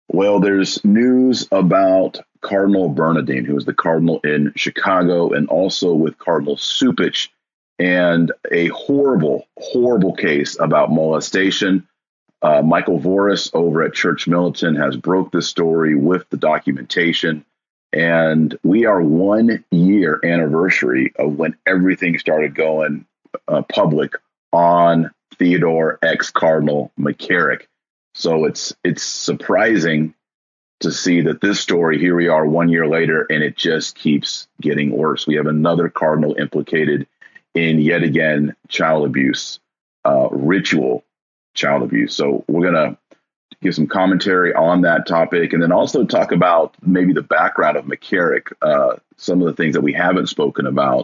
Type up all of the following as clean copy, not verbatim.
Well, there's news about Cardinal Bernardine, who is the cardinal in Chicago, and also with Cardinal Supich, and a horrible, horrible case about molestation. Michael Voris over at Church Militant has broke this story with the documentation. And we are 1 year anniversary of when everything started going public on Theodore ex Cardinal McCarrick. So it's surprising to see that this story, here we are 1 year later, and it just keeps getting worse. We have another cardinal implicated in yet again child abuse, ritual child abuse. So we're going to give some commentary on that topic, and then also talk about maybe the background of McCarrick, some of the things that we haven't spoken about.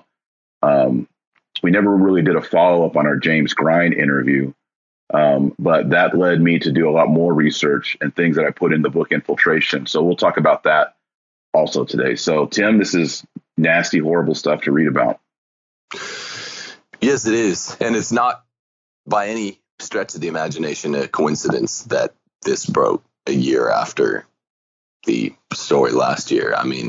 We never really did a follow-up on our James Grind interview, but that led me to do a lot more research and things that I put in the book Infiltration. So we'll talk about that also today. So, Tim, this is nasty, horrible stuff to read about. Yes, it is. And it's not by any stretch of the imagination a coincidence that this broke a year after the story last year. I mean,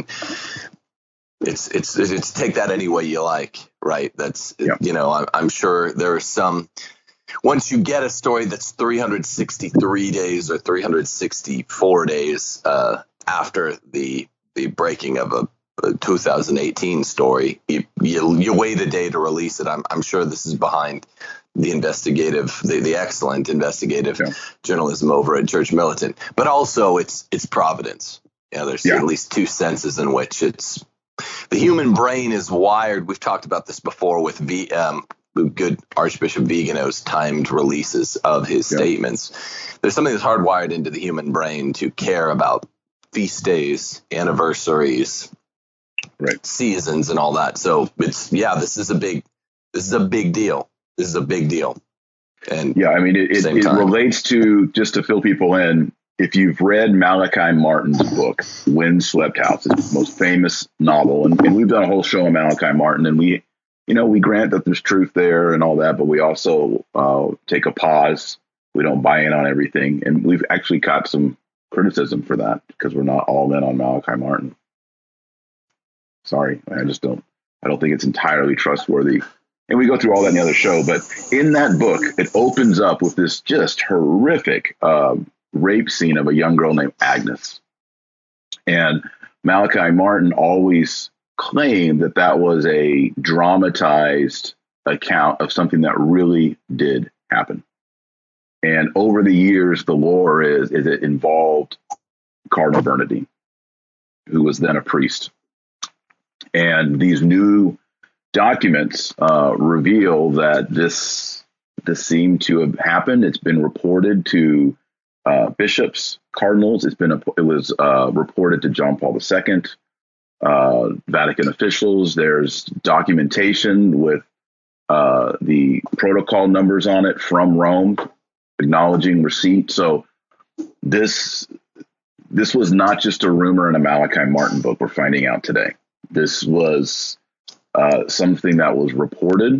it's take that any way you like, right? That's, you know, I'm sure there are some, once you get a story that's 363 days or 364 days after the breaking of a 2018 story, you wait a day to release it. I'm sure this is behind the excellent investigative journalism over at Church Militant, but also it's providence. You know, there's at least two senses in which it's the human brain is wired. We've talked about this before with good Archbishop Vigano's timed releases of his statements. There's something that's hardwired into the human brain to care about feast days, anniversaries, seasons, and all that. So this is a big deal. This is a big deal. And I mean, it relates to, just to fill people in, if you've read Malachi Martin's book, Windswept House, his most famous novel, and we've done a whole show on Malachi Martin, and we grant that there's truth there and all that, but we also take a pause. We don't buy in on everything. And we've actually got some criticism for that because we're not all in on Malachi Martin. Sorry, I don't think it's entirely trustworthy. And we go through all that in the other show. But in that book, it opens up with this just horrific rape scene of a young girl named Agnes. And Malachi Martin always claimed that was a dramatized account of something that really did happen. And over the years, the lore is it involved Cardinal Bernardine, who was then a priest. And these new documents reveal that this seemed to have happened. It's been reported to bishops, cardinals. It was reported to John Paul II, Vatican officials. There's documentation with the protocol numbers on it from Rome, acknowledging receipt. So this was not just a rumor in a Malachi Martin book we're finding out today. This was something that was reported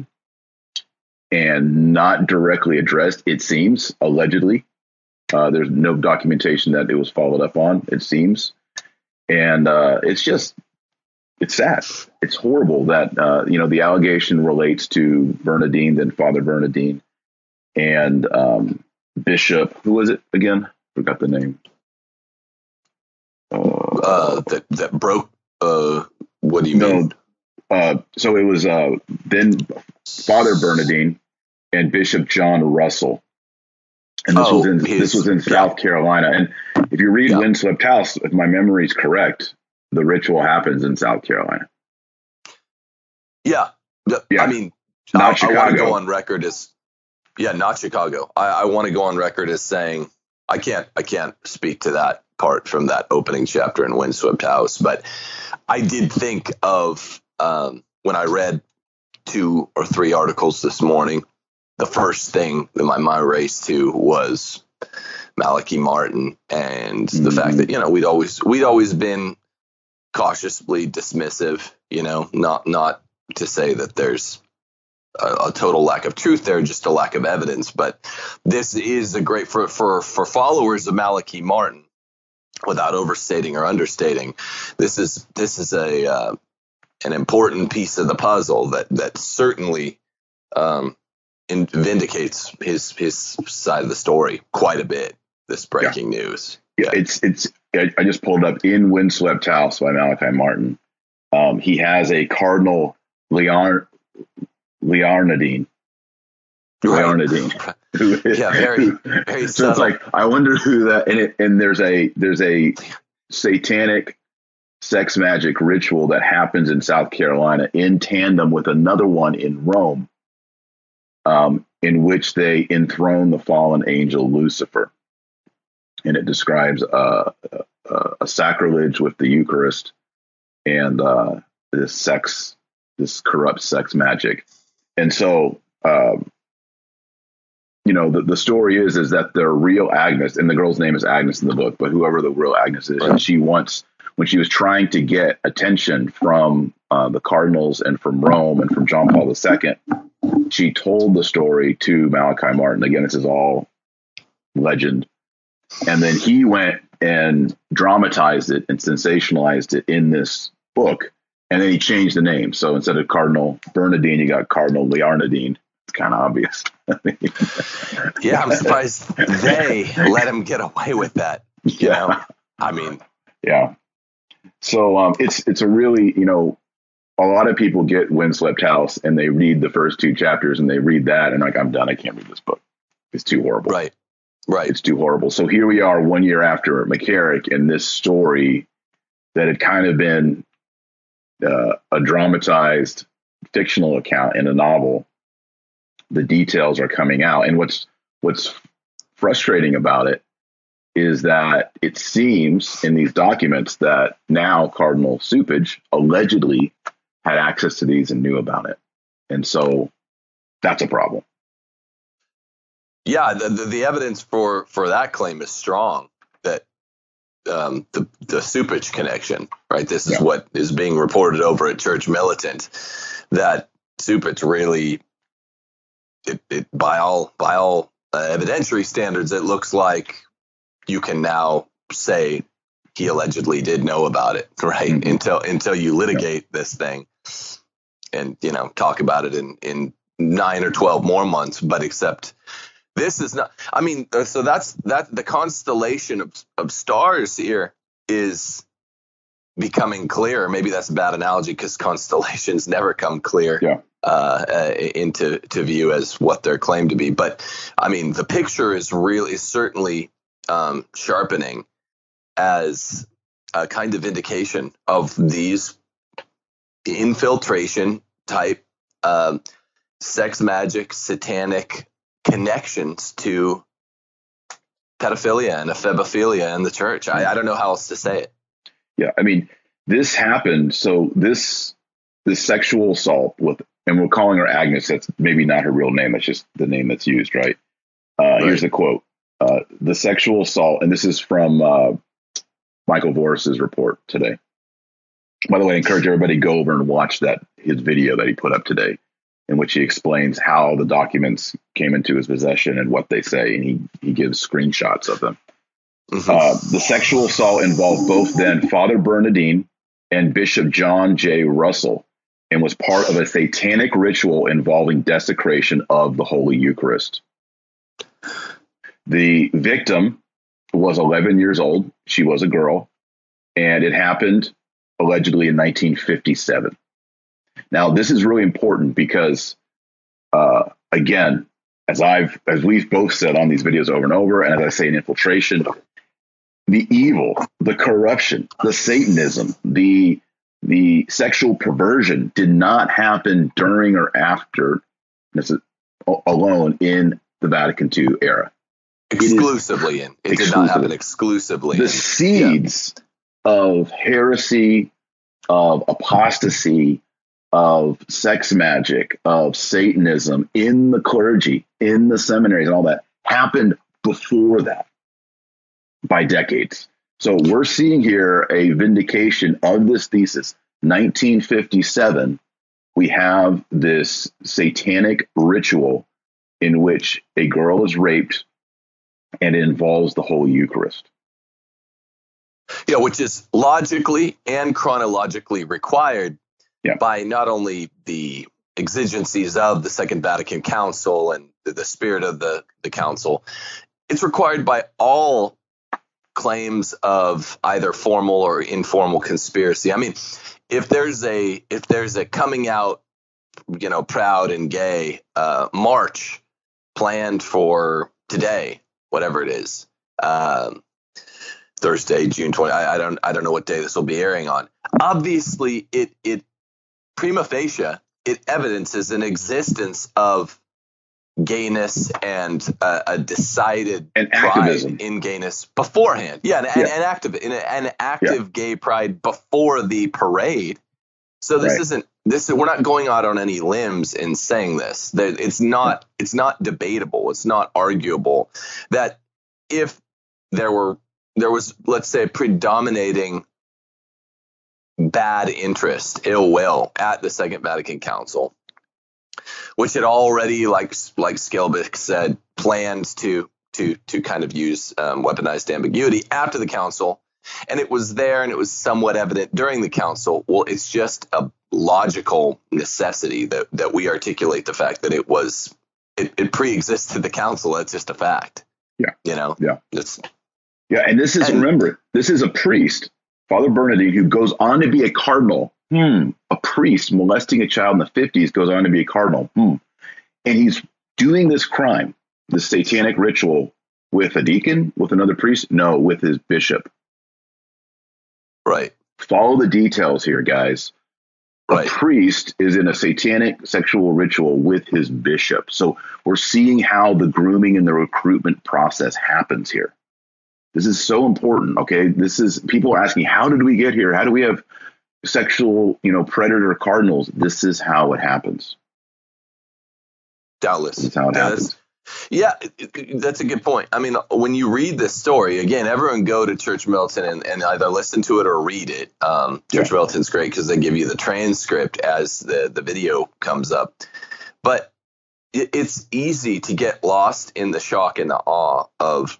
and not directly addressed, it seems, allegedly. There's no documentation that it was followed up on, it seems. And it's sad. It's horrible that, the allegation relates to Bernardine, then Father Bernardine, and Bishop. Who was it again? Forgot the name. That broke. What do you mean? So it was then Father Bernardine and Bishop John Russell. And this was in South Carolina. And if you read Windswept House, if my memory is correct, the ritual happens in South Carolina. Yeah. I mean, not Chicago. I want to go on record as, not Chicago. I want to go on record as saying I can't speak to that part from that opening chapter in Windswept House, but I did think of when I read 2 or 3 articles this morning, the first thing that my mind raced to was Malachi Martin and the fact that, we'd always been cautiously dismissive, not to say that there's a total lack of truth there, just a lack of evidence. But this is a great for followers of Malachi Martin. without overstating or understating, this is an important piece of the puzzle that certainly vindicates his side of the story quite a bit. This breaking news. Yeah, it's. I just pulled up In Windswept House by Malachi Martin. He has a Cardinal Liarnadine. Right. Very so subtle. it's like, I wonder who that, and there's a satanic sex magic ritual that happens in South Carolina in tandem with another one in Rome, in which they enthrone the fallen angel Lucifer. And it describes a sacrilege with the Eucharist and this corrupt sex magic. And so, the story is that the real Agnes, and the girl's name is Agnes in the book, but whoever the real Agnes is, and she once, when she was trying to get attention from the cardinals and from Rome and from John Paul II, she told the story to Malachi Martin. Again, this is all legend. And then he went and dramatized it and sensationalized it in this book. And then he changed the name. So instead of Cardinal Bernardine, you got Cardinal Liarnadine. It's kind of obvious. Yeah, I'm surprised they let him get away with that. You know? I mean, yeah. So it's a really, a lot of people get Windswept House and they read the first two chapters and they read that and like, I'm done. I can't read this book. It's too horrible. Right. It's too horrible. So here we are 1 year after McCarrick, and this story that had kind of been a dramatized fictional account in a novel, the details are coming out. And what's frustrating about it is that it seems in these documents that now Cardinal Cupich allegedly had access to these and knew about it. And so that's a problem. Yeah, the evidence for that claim is strong, that the Cupich connection, right? This is what is being reported over at Church Militant, that Cupich really, it by all evidentiary standards, it looks like you can now say he allegedly did know about it, right? Mm-hmm. Until you litigate this thing and, talk about it in 9 or 12 more months, but except this is not, so that's the constellation of stars here is becoming clear. Maybe that's a bad analogy because constellations never come clear into view as what they're claimed to be. But the picture is certainly sharpening as a kind of indication of these infiltration type sex magic, satanic connections to pedophilia and ephebophilia in the church. I don't know how else to say it. Yeah, this happened. So this sexual assault and we're calling her Agnes. That's maybe not her real name. That's just the name that's used, right? Here's the quote. The sexual assault, and this is from Michael Voris's report today. By the way, I encourage everybody to go over and watch his video that he put up today, in which he explains how the documents came into his possession and what they say, and he gives screenshots of them. Mm-hmm. The sexual assault involved both then Father Bernardine and Bishop John J. Russell, and was part of a satanic ritual involving desecration of the Holy Eucharist. The victim was 11 years old. She was a girl, and it happened allegedly in 1957. Now, this is really important because, again, as we've both said on these videos over and over, and as I say in Infiltration, the evil, the corruption, the Satanism, the sexual perversion did not happen during or after alone in the Vatican II era. Exclusively in. It did not happen exclusively. The seeds of heresy, of apostasy, of sex magic, of Satanism in the clergy, in the seminaries and all that happened before that by decades. So we're seeing here a vindication of this thesis. 1957, we have this satanic ritual in which a girl is raped and it involves the Holy Eucharist. Yeah, which is logically and chronologically required by not only the exigencies of the Second Vatican Council and the spirit of the council, it's required by all claims of either formal or informal conspiracy. I mean, if there's a coming out, proud and gay march planned for today, whatever it is, Thursday, June 20. I don't know what day this will be airing on. Obviously, it prima facie, it evidences an existence of gayness and a decided pride in gayness beforehand. Yeah, an active gay pride before the parade. So this isn't we're not going out on any limbs in saying this. That it's not debatable. It's not arguable that if there was, let's say, predominating bad interest, ill will at the Second Vatican Council, which had already, like Skilbeck said, planned to kind of use weaponized ambiguity after the council, and it was there and it was somewhat evident during the council. Well, it's just a logical necessity that we articulate the fact that it pre-existed the council. That's just a fact. Yeah. Yeah. And remember, this is a priest, Father Bernardine, who goes on to be a cardinal. A priest molesting a child in the 50s goes on to be a cardinal. And he's doing this crime, this satanic ritual, with a deacon, with another priest? No, with his bishop. Right. Follow the details here, guys. A priest is in a satanic sexual ritual with his bishop. So we're seeing how the grooming and the recruitment process happens here. This is so important, okay? People are asking, how did we get here? How do we have sexual, predator cardinals? This is how it happens. Doubtless. That's how it happens. That's a good point. I mean, when you read this story, again, everyone go to Church Militant and either listen to it or read it. Church Militant's great because they give you the transcript as the video comes up. But it's easy to get lost in the shock and the awe of,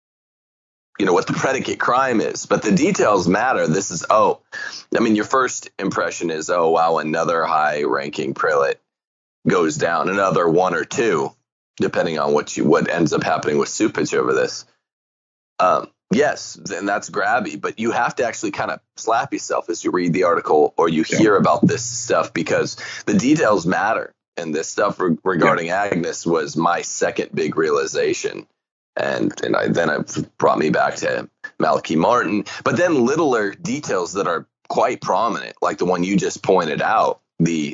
what the predicate crime is. But the details matter. This is, your first impression is, oh, wow, another high-ranking prelate goes down, another one or two, depending on what ends up happening with Cupich over this. Yes, and that's grabby, but you have to actually kind of slap yourself as you read the article or you hear about this stuff, because the details matter. And this stuff regarding Agnes was my second big realization. And it brought me back to Malachi Martin. But then littler details that are quite prominent, like the one you just pointed out, the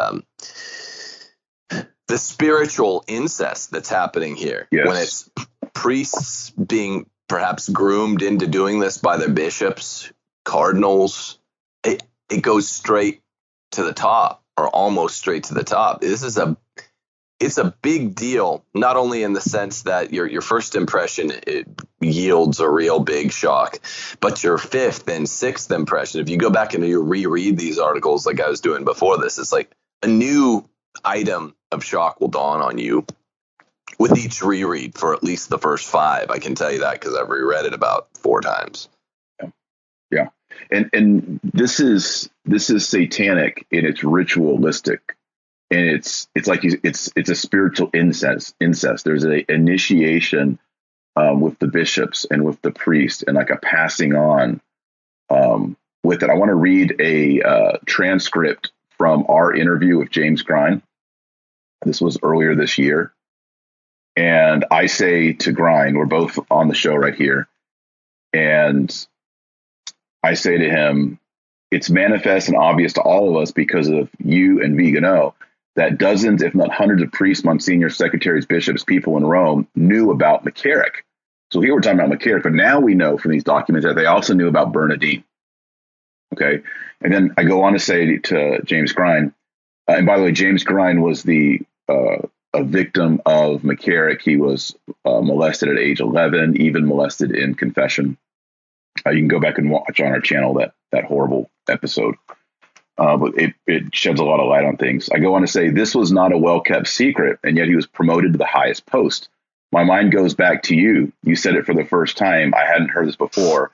spiritual incest that's happening here. Yes. When it's priests being perhaps groomed into doing this by their bishops, cardinals, it goes straight to the top, or almost straight to the top. It's a big deal, not only in the sense that your first impression, it yields a real big shock, but your fifth and sixth impression, if you go back and you reread these articles like I was doing before this, it's like a new item of shock will dawn on you with each reread for at least the first 5. I can tell you that because I've reread it about 4 times. Yeah. And this is satanic in its ritualistic. And it's a spiritual incest. There's an initiation with the bishops and with the priest, and like a passing on with it. I want to read a transcript from our interview with James Grine. This was earlier this year, and I say to Grine, we're both on the show right here, and I say to him, it's manifest and obvious to all of us because of you and Vigano that dozens, if not hundreds of priests, monsignors, secretaries, bishops, people in Rome knew about McCarrick. So here we're talking about McCarrick, but now we know from these documents that they also knew about Bernardine. Okay. And then I go on to say to James Grine, and by the way, James Grine was a victim of McCarrick. He was molested at age 11, even molested in confession. You can go back and watch on our channel that horrible episode. But it sheds a lot of light on things. I go on to say this was not a well-kept secret, and yet he was promoted to the highest post. My mind goes back to you. You said it for the first time. I hadn't heard this before,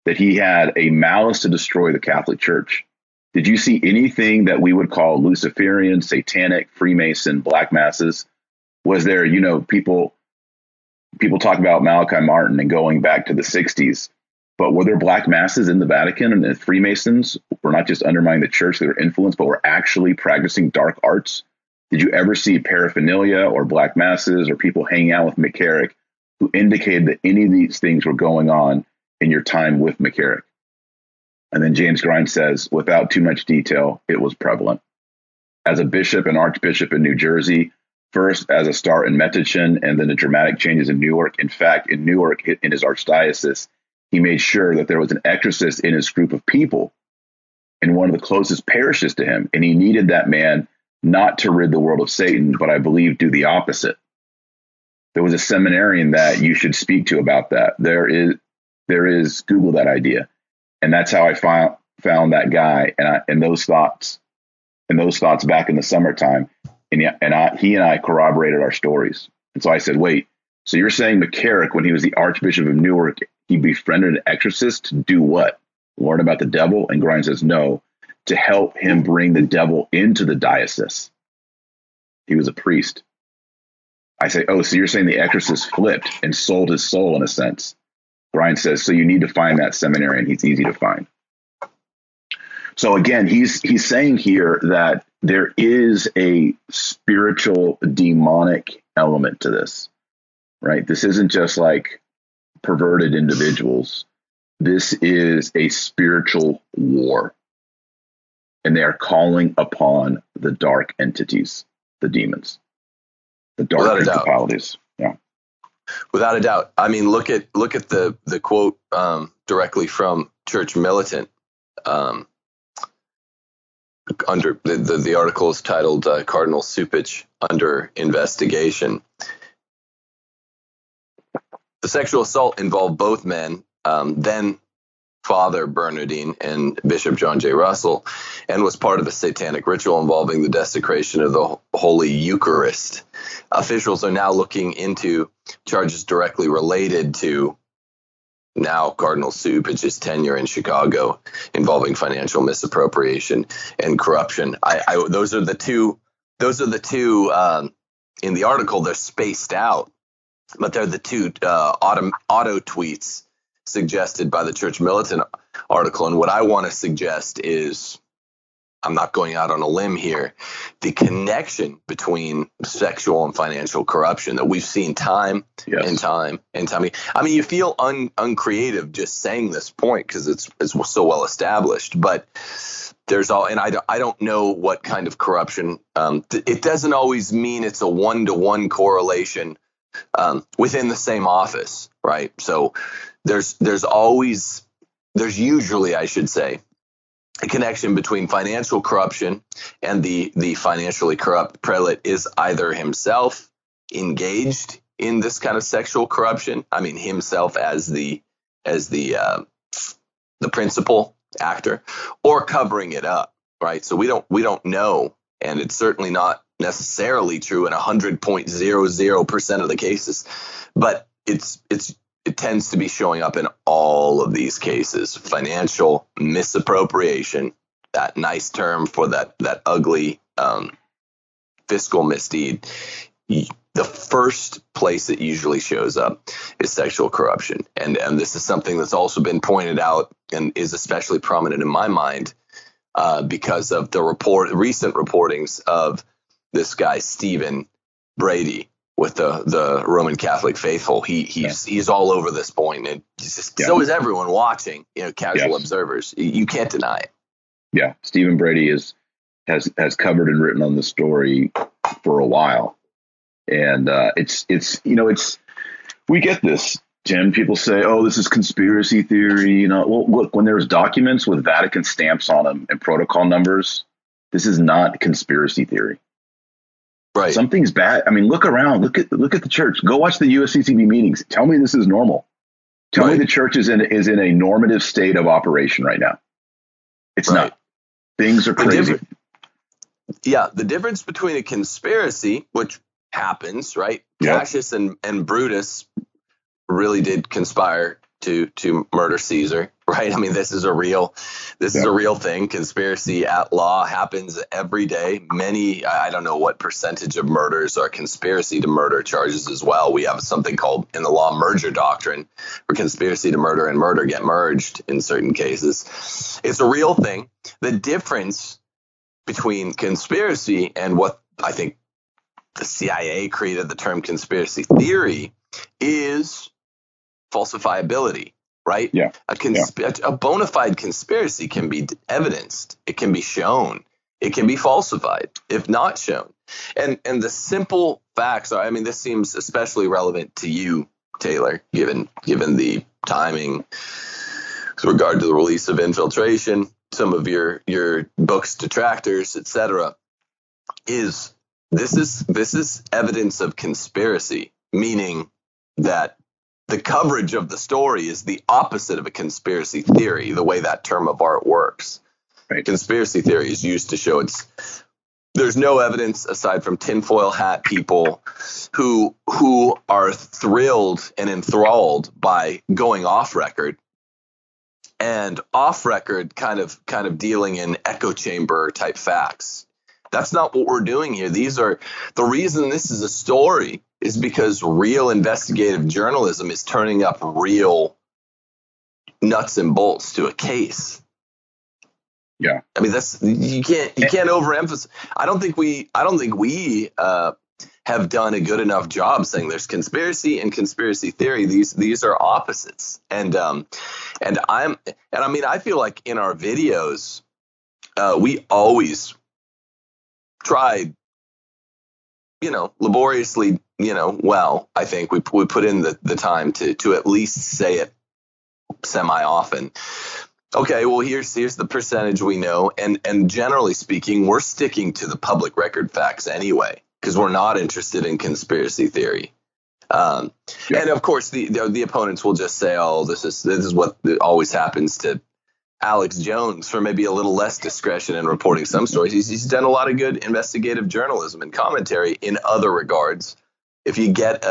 that he had a malice to destroy the Catholic Church. Did you see anything that we would call Luciferian, satanic, Freemason, black masses? Was there, people talk about Malachi Martin and going back to the 60s, but were there black masses in the Vatican, and the Freemasons were not just undermining the church, they were influenced, but were actually practicing dark arts? Did you ever see paraphernalia or black masses or people hanging out with McCarrick who indicated that any of these things were going on in your time with McCarrick? And then James Grimes says, without too much detail, it was prevalent. As a bishop and archbishop in New Jersey, first as a star in Metuchen, and then the dramatic changes in Newark. In fact, in Newark, in his archdiocese, he made sure that there was an exorcist in his group of people in one of the closest parishes to him. And he needed that man not to rid the world of Satan, but I believe do the opposite. There was a seminarian that you should speak to about that. There is Google that idea. And that's how I found that guy and those thoughts back in the summertime. And he and I corroborated our stories. And so I said, wait, so you're saying McCarrick, when he was the Archbishop of Newark, he befriended an exorcist to do what? Learn about the devil? And Grimes says, no, to help him bring the devil into the diocese. He was a priest. I say, oh, so you're saying the exorcist flipped and sold his soul in a sense. Grimes says, so you need to find that seminarian. He's easy to find. So again, he's saying here that there is a spiritual demonic element to this, right? This isn't just like perverted individuals. This is a spiritual war. And they are calling upon the dark entities, the demons, the dark principalities. Yeah. Without a doubt. I mean, look at the quote directly from Church Militant. Under the article is titled Cardinal Cupich Under Investigation. The sexual assault involved both men, then Father Bernardine and Bishop John J. Russell, and was part of a satanic ritual involving the desecration of the Holy Eucharist. Officials are now looking into charges directly related to now Cardinal Cupich's tenure in Chicago involving financial misappropriation and corruption. Those are the two in the article. They're spaced out, but they're the two auto tweets suggested by the Church Militant article. And what I want to suggest is, I'm not going out on a limb here, the connection between sexual and financial corruption that we've seen time and time and time. I mean, you feel uncreative just saying this point because it's so well established, but there's and I don't know what kind of corruption. It doesn't always mean it's a 1-to-1 correlation within the same office, right? So there's usually, I should say, a connection between financial corruption and the financially corrupt prelate is either himself engaged in this kind of sexual corruption. I mean, himself as the principal actor, or covering it up, right? So we don't know, and it's certainly not necessarily true in 100.00% of the cases, but it tends to be showing up in all of these cases. Financial misappropriation, that nice term for that ugly fiscal misdeed. The first place it usually shows up is sexual corruption. And this is something that's also been pointed out and is especially prominent in my mind because of the recent reportings of this guy, Stephen Brady, with the Roman Catholic faithful. He's all over this point, and so is everyone watching, casual observers. You can't deny it. Yeah. Stephen Brady has covered and written on the story for a while. And we get this, Tim. People say, oh, this is conspiracy theory. Well, look, when there's documents with Vatican stamps on them and protocol numbers, this is not conspiracy theory. Right. Something's bad. I mean, look around. Look at the church. Go watch the USCCB meetings. Tell me this is normal. Tell me the church is in a normative state of operation right now. It's not. Things are crazy. The difference between a conspiracy, which happens, right? Yep. Cassius and Brutus really did conspire to murder Caesar, right? I mean, this is a real thing. Conspiracy at law happens every day. I don't know what percentage of murders are conspiracy to murder charges as well. We have something called in the law merger doctrine, where conspiracy to murder and murder get merged in certain cases. It's a real thing. The difference between conspiracy and what I think the CIA created the term conspiracy theory is falsifiability, right? Yeah. A bona fide conspiracy can be evidenced. It can be shown. It can be falsified if not shown. And the simple facts are, I mean, this seems especially relevant to you, Taylor, given the timing with regard to the release of Infiltration, some of your book's detractors, etc. This is evidence of conspiracy, meaning that the coverage of the story is the opposite of a conspiracy theory, the way that term of art works. Right. Conspiracy theory is used to show there's no evidence aside from tinfoil hat people who are thrilled and enthralled by going off record, and off record kind of dealing in echo chamber type facts. That's not what we're doing here. The reason this is a story is because real investigative journalism is turning up real nuts and bolts to a case. Yeah. I mean, you can't overemphasize. I don't think we have done a good enough job saying there's conspiracy and conspiracy theory. These are opposites. And I feel like in our videos, we always tried, laboriously, well, I think we put in the time to at least say it semi often. Okay, well, here's the percentage we know. And generally speaking, we're sticking to the public record facts anyway, because we're not interested in conspiracy theory. And of course, the opponents will just say, oh, this is what always happens to Alex Jones for maybe a little less discretion in reporting some stories. He's done a lot of good investigative journalism and commentary in other regards. If you get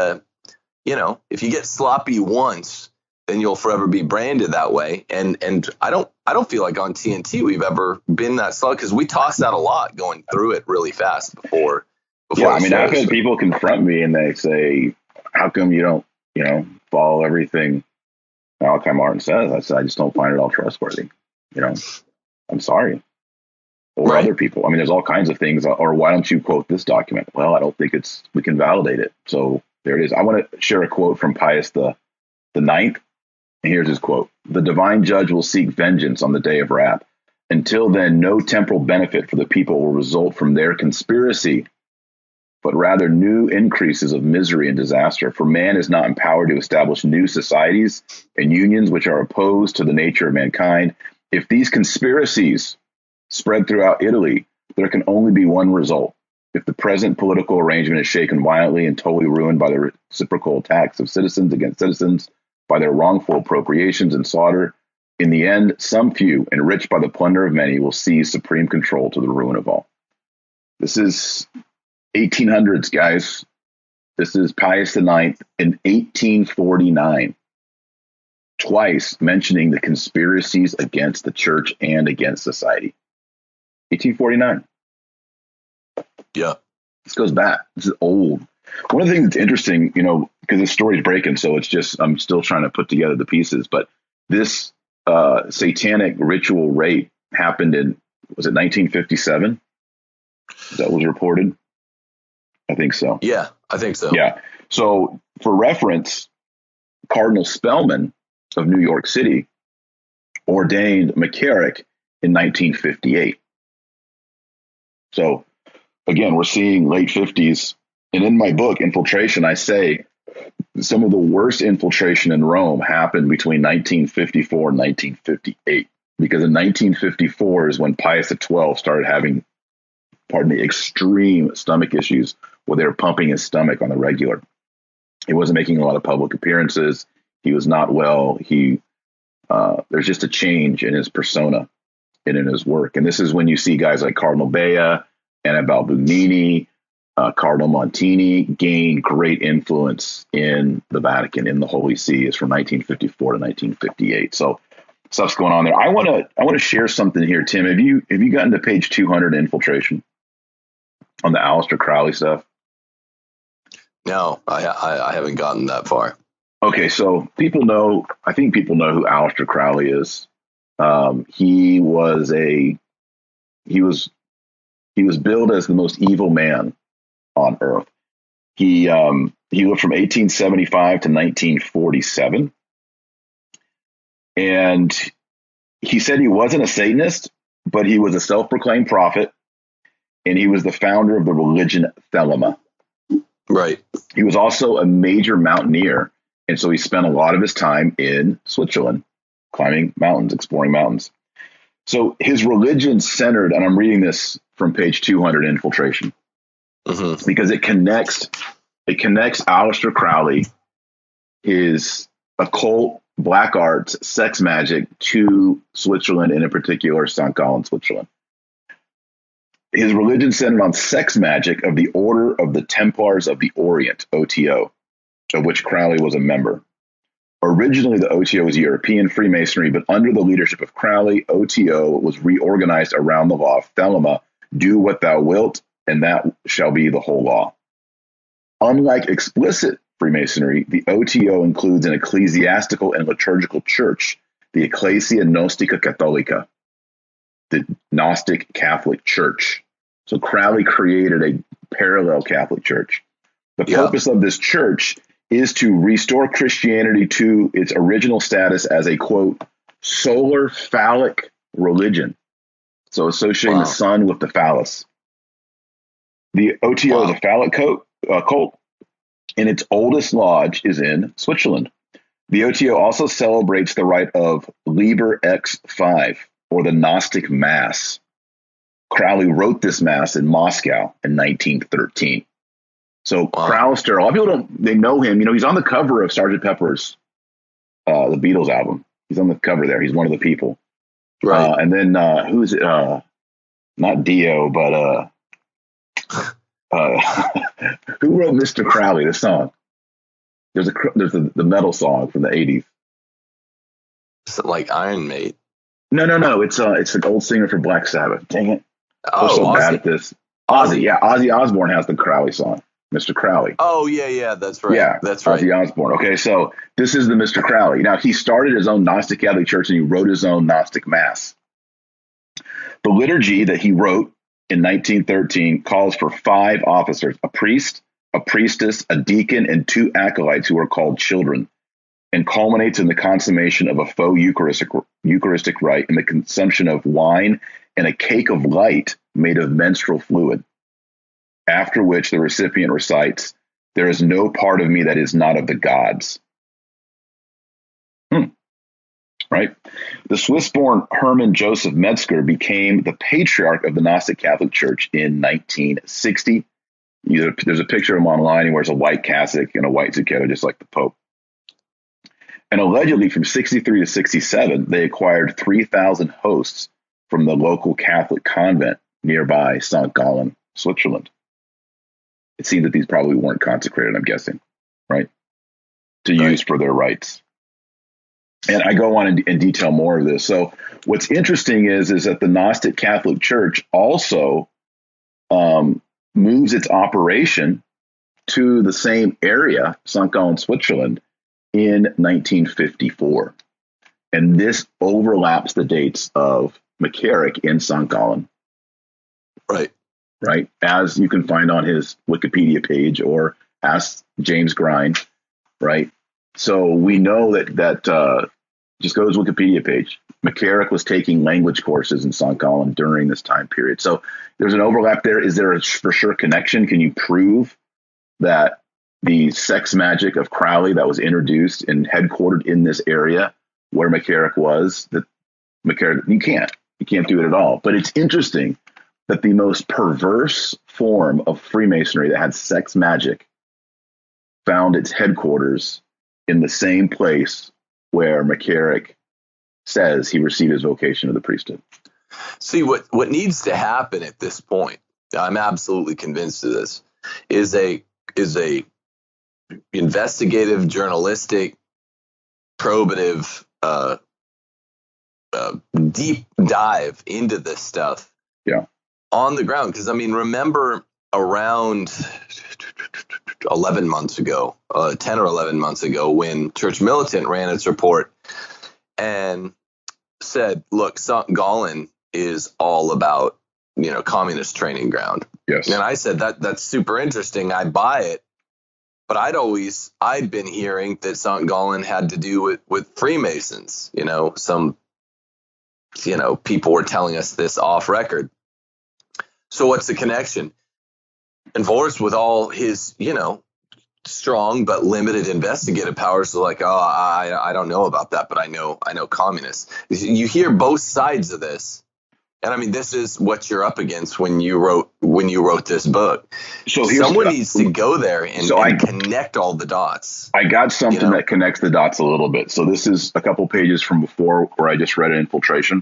sloppy once, then you'll forever be branded that way. And I don't feel like on TNT we've ever been that slow, because we toss out a lot going through it really fast before. Yeah, I mean, I've had people confront me and they say, "How come you don't, follow everything Malachi Martin says?" I said, "I just don't find it all trustworthy. I'm sorry." Or right. Other people. I mean, there's all kinds of things. Or why don't you quote this document? Well, I don't think we can validate it. So there it is. I want to share a quote from Pius the Ninth. And here's his quote: "The divine judge will seek vengeance on the day of wrath. Until then, no temporal benefit for the people will result from their conspiracy, but rather new increases of misery and disaster. For man is not empowered to establish new societies and unions which are opposed to the nature of mankind. If these conspiracies spread throughout Italy, there can only be one result. If the present political arrangement is shaken violently and totally ruined by the reciprocal attacks of citizens against citizens, by their wrongful appropriations and slaughter, in the end, some few, enriched by the plunder of many, will seize supreme control to the ruin of all." This is 1800s, guys. This is Pius IX in 1849, twice mentioning the conspiracies against the church and against society. 1849. Yeah. This goes back. This is old. One of the things that's interesting, because the story's breaking, so I'm still trying to put together the pieces, but this satanic ritual rape happened in, was it 1957? That was reported? I think so. Yeah, I think so. Yeah. So for reference, Cardinal Spellman of New York City ordained McCarrick in 1958. So again, we're seeing late 50s. And in my book, Infiltration, I say some of the worst infiltration in Rome happened between 1954 and 1958. Because in 1954 is when Pius XII started having, extreme stomach issues where they were pumping his stomach on the regular. He wasn't making a lot of public appearances. He was not well. There's just a change in his persona and in his work. And this is when you see guys like Cardinal Bea, Annibale Bugnini, Cardinal Montini gained great influence in the Vatican, in the Holy See, is from 1954 to 1958. So stuff's going on there. I want to share something here, Tim. Have you gotten to page 200 Infiltration on the Aleister Crowley stuff? No, I haven't gotten that far. Okay, so I think people know who Aleister Crowley is. He was billed as the most evil man on earth. He lived from 1875 to 1947, and he said he wasn't a Satanist, but he was a self-proclaimed prophet, and he was the founder of the religion Thelema. Right. He was also a major mountaineer, and so he spent a lot of his time in Switzerland, climbing mountains, exploring mountains. So his religion centered, and I'm reading this from page 200, Infiltration, because it connects Aleister Crowley, his occult, black arts, sex magic to Switzerland, and in particular, St. Gallen, Switzerland. His religion centered on sex magic of the Order of the Templars of the Orient, OTO, of which Crowley was a member. Originally, the OTO was European Freemasonry, but under the leadership of Crowley, OTO was reorganized around the law of Thelema, do what thou wilt, and that shall be the whole law. Unlike explicit Freemasonry, the OTO includes an ecclesiastical and liturgical church, the Ecclesia Gnostica Catholica, the Gnostic Catholic Church. So Crowley created a parallel Catholic Church. The purpose of this church is to restore Christianity to its original status as a, quote, solar phallic religion. So associating the sun with the phallus. The OTO is a phallic cult, and its oldest lodge is in Switzerland. The OTO also celebrates the rite of Liber X5, or the Gnostic Mass. Crowley wrote this Mass in Moscow in 1913. So Crowlster, a lot of people they know him. You know, he's on the cover of Sgt. Pepper's, the Beatles album. He's on the cover there. He's one of the people. Right. And then who's it? Not Dio, but who wrote Mr. Crowley, the song? There's the metal song from the 80s. Is it like Iron Maiden? No. It's an old singer for Black Sabbath. Dang it. We're so bad at this. Ozzy. Yeah, Ozzy Osbourne has the Crowley song, Mr. Crowley. Oh, yeah, that's right. Yeah, that's right. Ozzy Osbourne. Okay, so this is the Mr. Crowley. Now, he started his own Gnostic Catholic Church, and he wrote his own Gnostic Mass. The liturgy that he wrote in 1913 calls for 5 officers, a priest, a priestess, a deacon, and 2 acolytes who are called children, and culminates in the consummation of a faux Eucharistic rite and the consumption of wine and a cake of light made of menstrual fluid, after which the recipient recites, "There is no part of me that is not of the gods." Right? The Swiss-born Hermann Joseph Metzger became the patriarch of the Gnostic Catholic Church in 1960. There's a picture of him online. He wears a white cassock and a white zucchero, just like the Pope. And allegedly from 63 to 67, they acquired 3,000 hosts from the local Catholic convent nearby St. Gallen, Switzerland. It seems that these probably weren't consecrated, I'm guessing, right? To use for their rites. And I go on in detail more of this. So what's interesting is that the Gnostic Catholic Church also moves its operation to the same area, St. Gallen, Switzerland, in 1954. And this overlaps the dates of McCarrick in St. Gallen. Right. As you can find on his Wikipedia page or ask James Grind. Right. So we know that just go to his Wikipedia page. McCarrick was taking language courses in St. Gallen during this time period. So there's an overlap there. Is there a for sure connection? Can you prove that the sex magic of Crowley that was introduced and headquartered in this area where McCarrick was, that McCarrick, you can't do it at all. But it's interesting that the most perverse form of Freemasonry that had sex magic found its headquarters in the same place where McCarrick says he received his vocation of the priesthood. See, what needs to happen at this point, I'm absolutely convinced of this, is a investigative, journalistic, probative, deep dive into this stuff. Yeah. On the ground. Because, I mean, remember around 11 months ago, 10 or 11 months ago, when Church Militant ran its report and said, look, St. Gallen is all about, communist training ground. Yes. And I said, that's super interesting. I buy it. But I'd been hearing that St. Gallen had to do with Freemasons. Some people were telling us this off record. So what's the connection? And Forrest, with all his, strong but limited investigative powers, is like, I don't know about that, but I know communists. You hear both sides of this. And I mean, this is what you're up against when you wrote this book. So someone needs to go there and connect all the dots. I got something that connects the dots a little bit. So this is a couple pages from before where I just read Infiltration.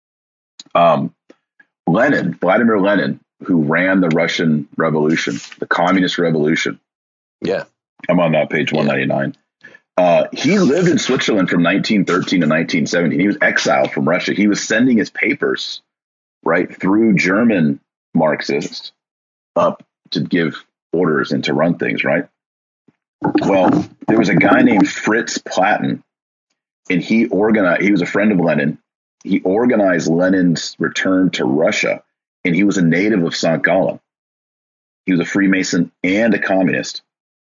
Vladimir Lenin, who ran the Russian Revolution, the Communist Revolution. Yeah. I'm on page 199. He lived in Switzerland from 1913 to 1917. He was exiled from Russia. He was sending his papers right through German Marxists up to give orders and to run things, right? Well, there was a guy named Fritz Platten, and he was a friend of Lenin. He organized Lenin's return to Russia, and he was a native of St. Gallen. He was a Freemason and a communist.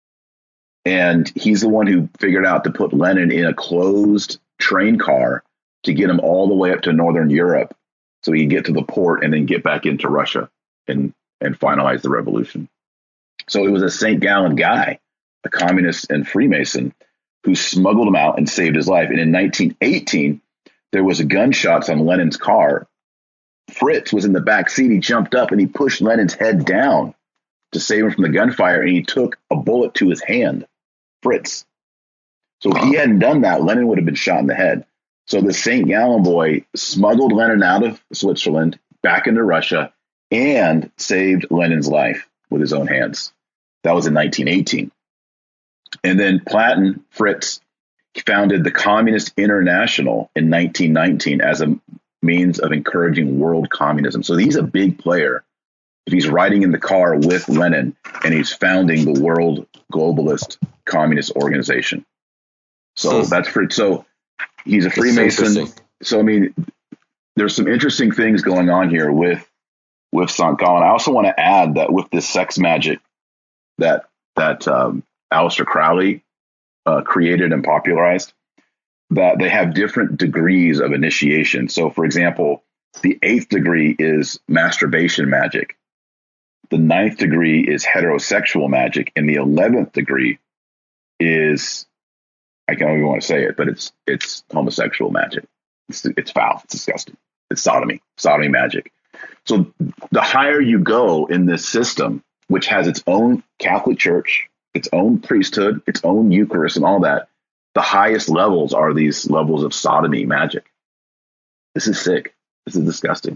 And he's the one who figured out to put Lenin in a closed train car to get him all the way up to Northern Europe so he could get to the port and then get back into Russia and finalize the revolution. So it was a St. Gallen guy, a communist and Freemason, who smuggled him out and saved his life. And in 1918, there was gunshots on Lenin's car. Fritz was in the back seat. He jumped up and he pushed Lenin's head down to save him from the gunfire, and he took a bullet to his hand. Fritz. So if he hadn't done that, Lenin would have been shot in the head. So the St. Gallen boy smuggled Lenin out of Switzerland back into Russia and saved Lenin's life with his own hands. That was in 1918. And then Platten, Fritz, founded the Communist International in 1919 as a means of encouraging world communism. So he's a big player. If he's riding in the car with Lenin and he's founding the World Globalist Communist Organization. So that's Fritz. So he's a Freemason. So, I mean, there's some interesting things going on here with St. Gallen. I also want to add that with this sex magic that Aleister Crowley created and popularized, that they have different degrees of initiation. So, for example, the 8th degree is masturbation magic. The 9th degree is heterosexual magic. And the 11th degree is, I don't even want to say it, but it's homosexual magic. It's foul. It's disgusting. It's sodomy magic. So the higher you go in this system, which has its own Catholic Church, its own priesthood, its own Eucharist and all that, the highest levels are these levels of sodomy magic. This is sick. This is disgusting.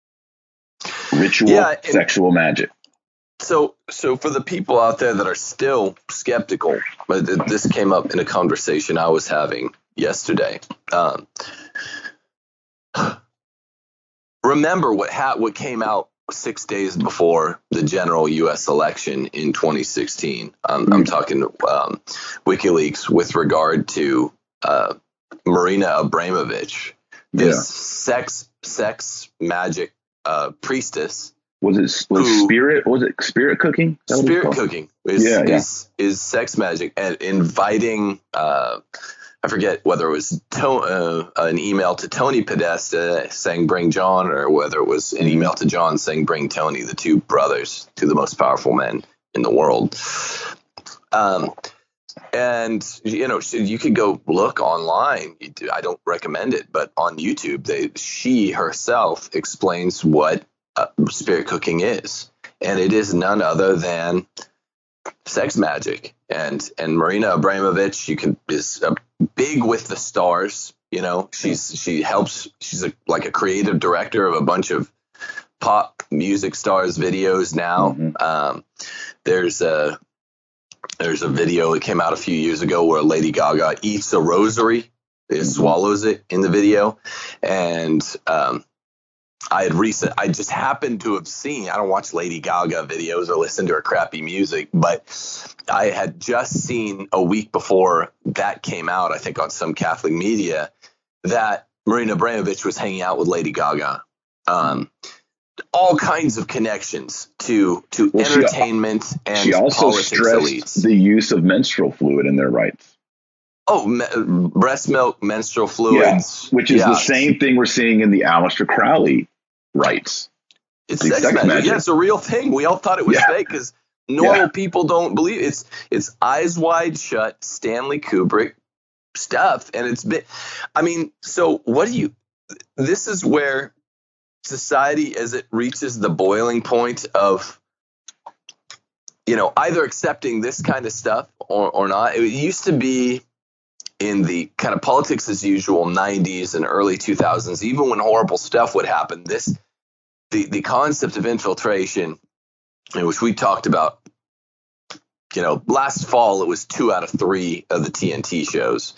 Ritual sexual magic. So for the people out there that are still skeptical, this came up in a conversation I was having yesterday. Remember what came out 6 days before the general U.S. election in 2016. I'm talking WikiLeaks with regard to Marina Abramovich, this sex magic priestess. Was it spirit? Was it spirit cooking? Spirit cooking is sex magic, and inviting. I forget whether it was an email to Tony Podesta saying bring John, or whether it was an email to John saying bring Tony, the two brothers, two of the most powerful men in the world. And, you could go look online. I don't recommend it, but on YouTube, she herself explains what spirit cooking is. And it is none other than sex magic. And Marina Abramovich, is big with the stars. She's a creative director of a bunch of pop music stars videos now. Mm-hmm. There's a video that came out a few years ago where Lady Gaga eats a rosary, swallows it in the video, and I just happened to have seen. I don't watch Lady Gaga videos or listen to her crappy music, but I had just seen a week before that came out, I think on some Catholic media, that Marina Abramovich was hanging out with Lady Gaga. All kinds of connections to entertainment and she also politics stressed elites. the use of menstrual fluid in their rights. Oh, breast milk, menstrual fluids. Yeah, which is the same thing we're seeing in the Aleister Crowley rights. It's sex magic. Yeah, it's a real thing. We all thought it was fake because normal people don't believe it. It's eyes wide shut Stanley Kubrick stuff. And it's been, so what do you, this is where society, as it reaches the boiling point of, either accepting this kind of stuff or not. It used to be in the kind of politics as usual 90s and early 2000s, even when horrible stuff would happen, the concept of infiltration, which we talked about, last fall, it was 2 out of 3 of the TNT shows.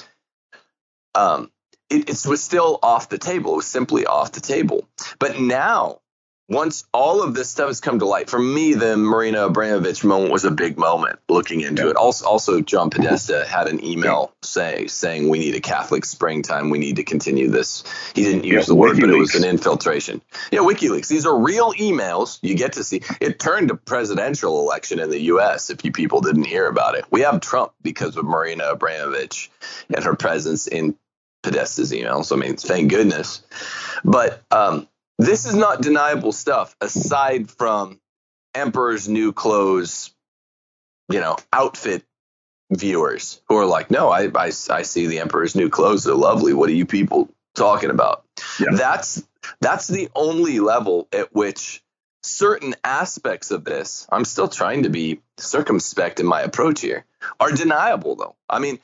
It was still off the table. It was simply off the table. But now, once all of this stuff has come to light, for me, the Marina Abramovich moment was a big moment looking into it. Also, John Podesta had an email saying we need a Catholic springtime. We need to continue this. He didn't use the word, but it was an infiltration. Yeah, WikiLeaks. These are real emails. You get to see. It turned a presidential election in the U.S. if you people didn't hear about it. We have Trump because of Marina Abramovich and her presence in Podesta's emails. Thank goodness. But this is not deniable stuff aside from Emperor's New Clothes, outfit viewers who are like, no, I see the Emperor's New Clothes. They're lovely. What are you people talking about? Yeah. That's the only level at which certain aspects of this, I'm still trying to be circumspect in my approach here, are deniable, though.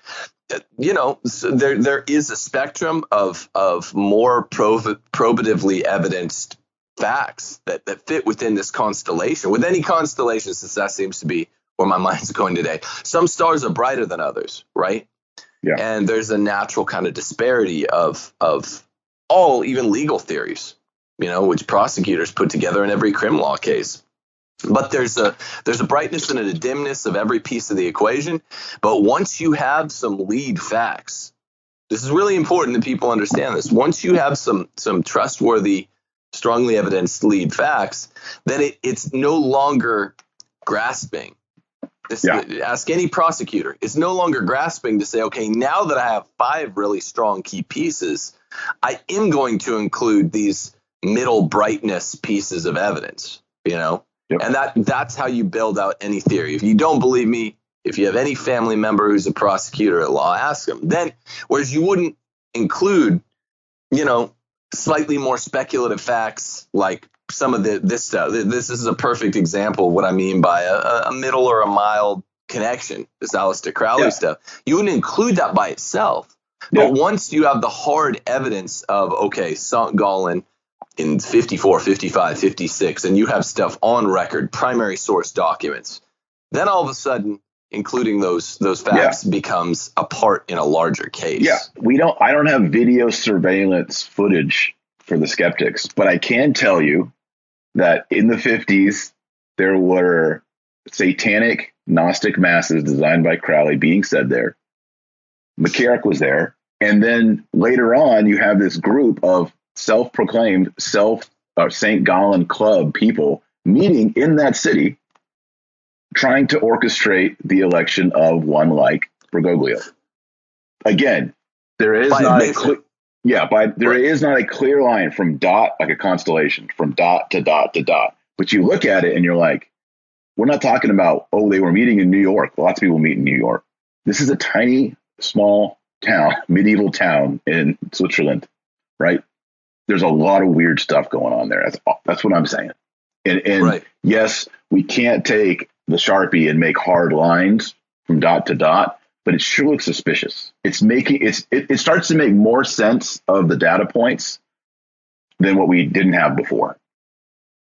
There is a spectrum of more probatively evidenced facts that fit within this constellation. With any constellation, since that seems to be where my mind's going today, some stars are brighter than others, right? Yeah. And there's a natural kind of disparity of all, even legal theories, which prosecutors put together in every crim law case. But there's a brightness and a dimness of every piece of the equation. But once you have some lead facts, this is really important that people understand this. Once you have some trustworthy, strongly evidenced lead facts, then it's no longer grasping. Ask any prosecutor. It's no longer grasping to say, okay, now that I have 5 really strong key pieces, I am going to include these middle brightness pieces of evidence, Yep. And that's how you build out any theory. If you don't believe me, if you have any family member who's a prosecutor at law, ask them. Then, whereas you wouldn't include, slightly more speculative facts like some of this stuff. This is a perfect example of what I mean by a middle or a mild connection, this Aleister Crowley stuff. You wouldn't include that by itself. But once you have the hard evidence of, okay, St. Gallen in 54, 55, 56, and you have stuff on record, primary source documents, then all of a sudden, including those facts becomes a part in a larger case. Yeah, I don't have video surveillance footage for the skeptics, but I can tell you that in the 50s, there were satanic Gnostic masses designed by Crowley being said there. McCarrick was there. And then later on, you have this group of self-proclaimed St. Gallen Club people meeting in that city, trying to orchestrate the election of one like Bergoglio. Again, there is not a clear line from dot, like a constellation, from dot to dot to dot. But you look at it and you're like, we're not talking about, they were meeting in New York. Lots of people meet in New York. This is a tiny, small town, medieval town in Switzerland, right? There's a lot of weird stuff going on there. That's what I'm saying. And yes, we can't take the Sharpie and make hard lines from dot to dot, but it sure looks suspicious. It starts to make more sense of the data points than what we didn't have before.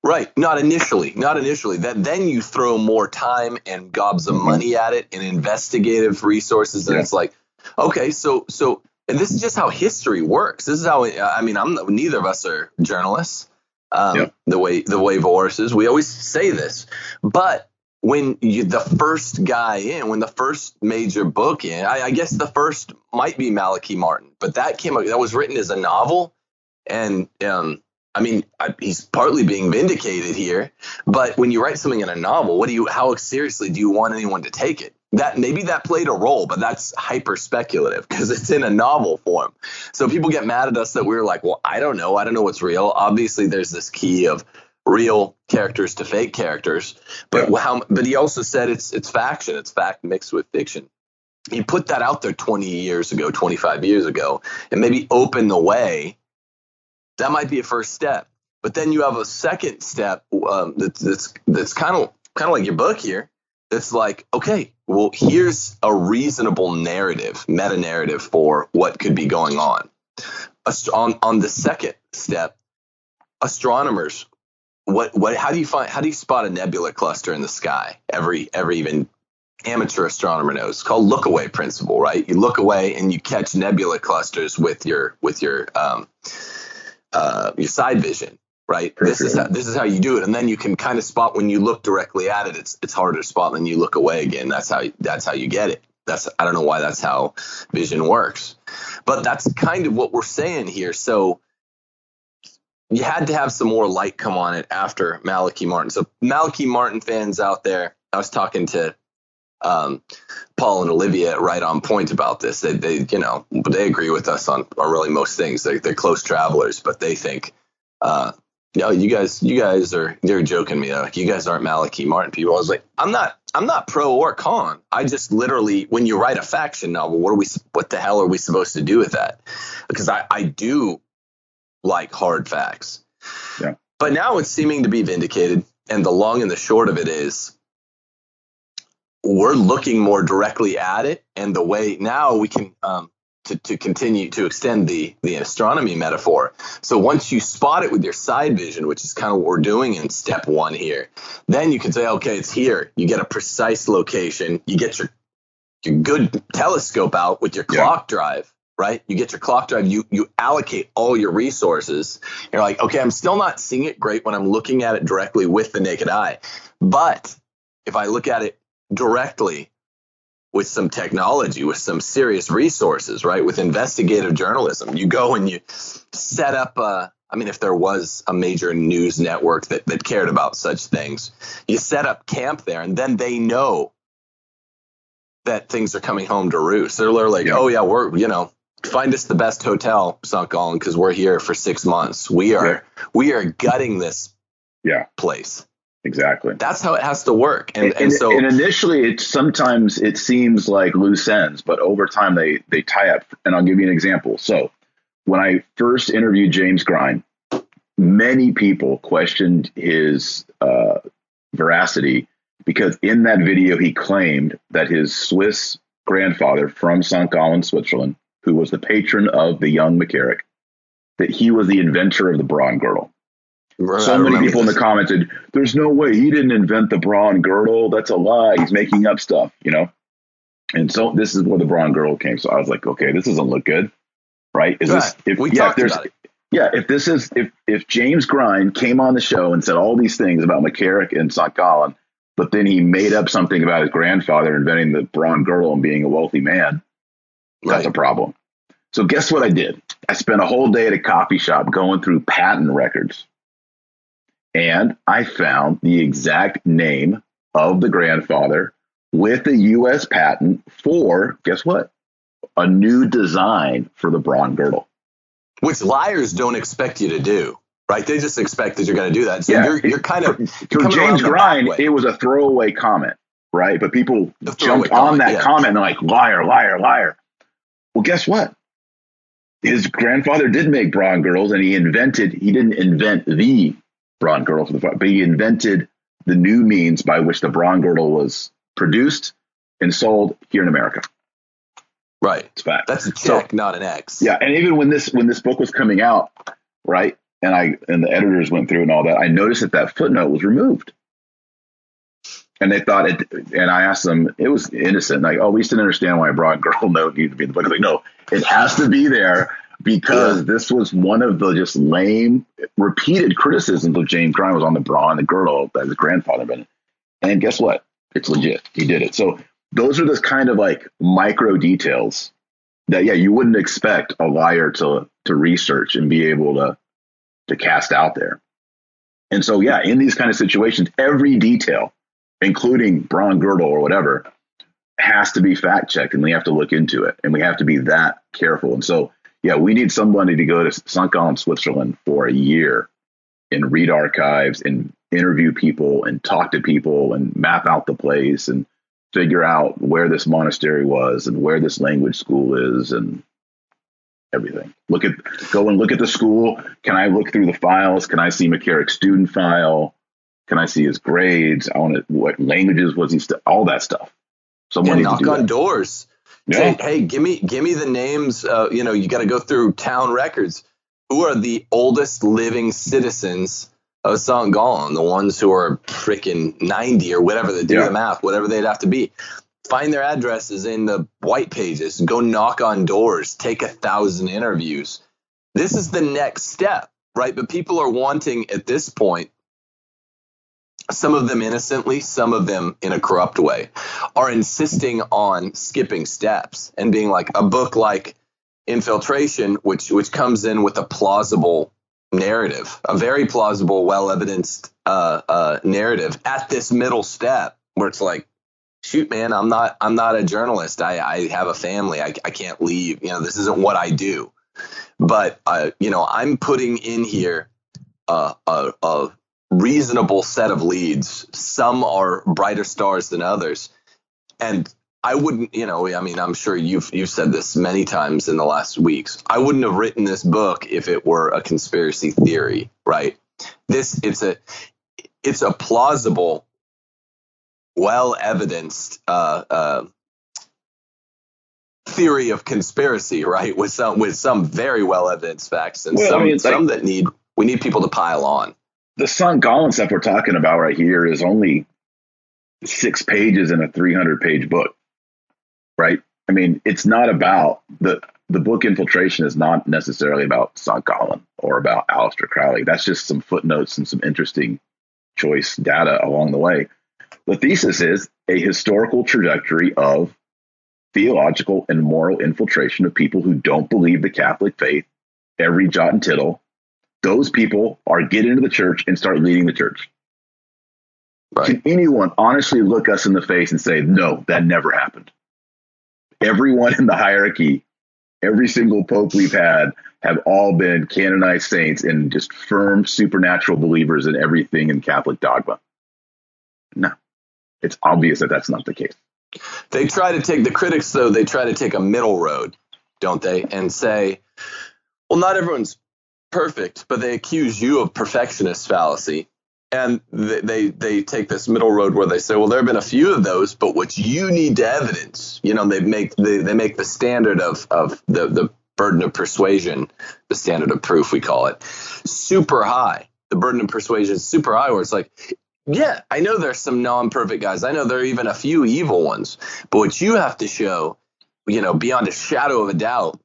Right. Not initially. Then you throw more time and gobs of money at it and investigative resources. And it's like, okay, so, and this is just how history works. This is how, I mean, neither of us are journalists. The way Voris is, we always say this, but when the first guy in, when the first major book in, I guess the first might be Malachi Martin, but that was written as a novel. And, I mean, he's partly being vindicated here, but when you write something in a novel, how seriously do you want anyone to take it? Maybe that played a role, but that's hyper speculative because it's in a novel form. So people get mad at us that we're like, well, I don't know what's real. Obviously, there's this key of real characters to fake characters, but but he also said it's faction, it's fact mixed with fiction. He put that out there 20 years ago, 25 years ago, and maybe open the way. That might be a first step, but then you have a second step that's kind of like your book here. It's like, okay, well, here's a reasonable narrative, meta narrative for what could be going on. On the second step, astronomers, how do you spot a nebula cluster in the sky? Every even amateur astronomer knows. It's called look-away principle, right? You look away and you catch nebula clusters with your side vision, right? This is how you do it, and then you can kind of spot when you look directly at it. It's harder to spot than you look away again. That's how you get it. I don't know why that's how vision works, but that's kind of what we're saying here. So you had to have some more light come on it after Malachi Martin. So Malachi Martin fans out there, I was talking to Paul and Olivia Right On Point about this. They agree with us on really most things. They're close travelers, but they think, you guys are, they're joking me. Like, you guys aren't Malachi Martin people. I was like, I'm not pro or con. I just literally, when you write a faction novel, what the hell are we supposed to do with that? Because I do like hard facts. Yeah. But now it's seeming to be vindicated. And the long and the short of it is, we're looking more directly at it, and the way now we can to continue to extend the astronomy metaphor. So once you spot it with your side vision, which is kind of what we're doing in step one here, then you can say, okay, it's here. You get a precise location. You get your good telescope out with your clock drive, right? You get your clock drive. You allocate all your resources. You're like, okay, I'm still not seeing it great when I'm looking at it directly with the naked eye, but if I look at it directly with some technology, with some serious resources, right? With investigative journalism, you go and you set up, if there was a major news network that cared about such things, you set up camp there, and then they know that things are coming home to roost. They're like, oh yeah, we're, find us the best hotel, St. Gallen, because we're here for 6 months. We are gutting this place. Exactly. That's how it has to work. And initially sometimes it seems like loose ends, but over time they tie up. And I'll give you an example. So when I first interviewed James Grine, many people questioned his veracity, because in that video he claimed that his Swiss grandfather from St. Gallen, Switzerland, who was the patron of the young McCarrick, that he was the inventor of the Braun girdle. So many people in the comments said, there's no way, he didn't invent the Braun girdle. That's a lie. He's making up stuff, And so this is where the Braun girdle came. So I was like, okay, this doesn't look good, right? If James Grine came on the show and said all these things about McCarrick and St. Gallen, but then he made up something about his grandfather inventing the Braun girdle and being a wealthy man, that's a problem. So guess what I did? I spent a whole day at a coffee shop going through patent records. And I found the exact name of the grandfather with a U.S. patent for, guess what? A new design for the Braun girdle. Which liars don't expect you to do, right? They just expect that you're going to do that. So you're kind of... For James Grine, it was a throwaway comment, right? But people jumped on that comment and they're like, liar, liar, liar. Well, guess what? His grandfather did make Braun girdles, and he didn't invent the Braun girdle but he invented the new means by which the Braun girdle was produced and sold here in America. Right. It's fact. That's a check, not an X. Yeah. And even when this book was coming out, right, and the editors went through and all that, I noticed that footnote was removed. And they thought it, and I asked them, it was innocent. Like, oh, we just didn't understand why a broad girl note needed to be in the book. I was like, no, it has to be there because this was one of the just lame, repeated criticisms of James Ryan was on the bra and the girdle that his grandfather been. And guess what? It's legit. He did it. So those are the kind of like micro details that, yeah, you wouldn't expect a liar to research and be able to cast out there. And so, yeah, in these kind of situations, every detail, including bra and girdle or whatever, has to be fact checked, and we have to look into it, and we have to be that careful. And so, yeah, we need somebody to go to St. Gallen, Switzerland for a year and read archives and interview people and talk to people and map out the place and figure out where this monastery was and where this language school is and everything. Go and look at the school. Can I look through the files? Can I see McCarrick's student file? Can I see his grades? What languages was he all that stuff. Someone needs knock to do on that. doors. Yeah. Say, hey, give me the names. You got to go through town records. Who are the oldest living citizens of St. Gallen? The ones who are freaking 90 or whatever they do the math, whatever they'd have to be. Find their addresses in the white pages. Go knock on doors. Take 1,000 interviews. This is the next step, right? But people are wanting at this point, some of them innocently, some of them in a corrupt way, are insisting on skipping steps and being like a book like Infiltration, which comes in with a plausible narrative, a very plausible, well-evidenced narrative at this middle step where it's like, shoot, man, I'm not a journalist. I have a family. I can't leave. This isn't what I do. But, I'm putting in here a reasonable set of leads. Some are brighter stars than others. And I wouldn't, I'm sure you've said this many times in the last weeks. I wouldn't have written this book if it were a conspiracy theory, right? It's a plausible, well-evidenced theory of conspiracy, right? With some very well-evidenced facts and some that we need people to pile on. The St. Gallen stuff we're talking about right here is only 6 pages in a 300-page book, right? I mean, it's not about the book Infiltration is not necessarily about St. Gallen or about Aleister Crowley. That's just some footnotes and some interesting choice data along the way. The thesis is a historical trajectory of theological and moral infiltration of people who don't believe the Catholic faith, every jot and tittle. Those people get into the church and start leading the church. Right. Can anyone honestly look us in the face and say, no, that never happened? Everyone in the hierarchy, every single pope we've had, have all been canonized saints and just firm supernatural believers in everything in Catholic dogma. No, it's obvious that that's not the case. They try to take the critics, though, they try to take a middle road, don't they? And say, well, not everyone's perfect, but they accuse you of perfectionist fallacy. And they take this middle road where they say, well, there have been a few of those, but what you need to evidence, they make the standard of the burden of persuasion, the standard of proof, we call it, super high. The burden of persuasion is super high, where it's like, yeah, I know there's some non-perfect guys. I know there are even a few evil ones. But what you have to show, beyond a shadow of a doubt,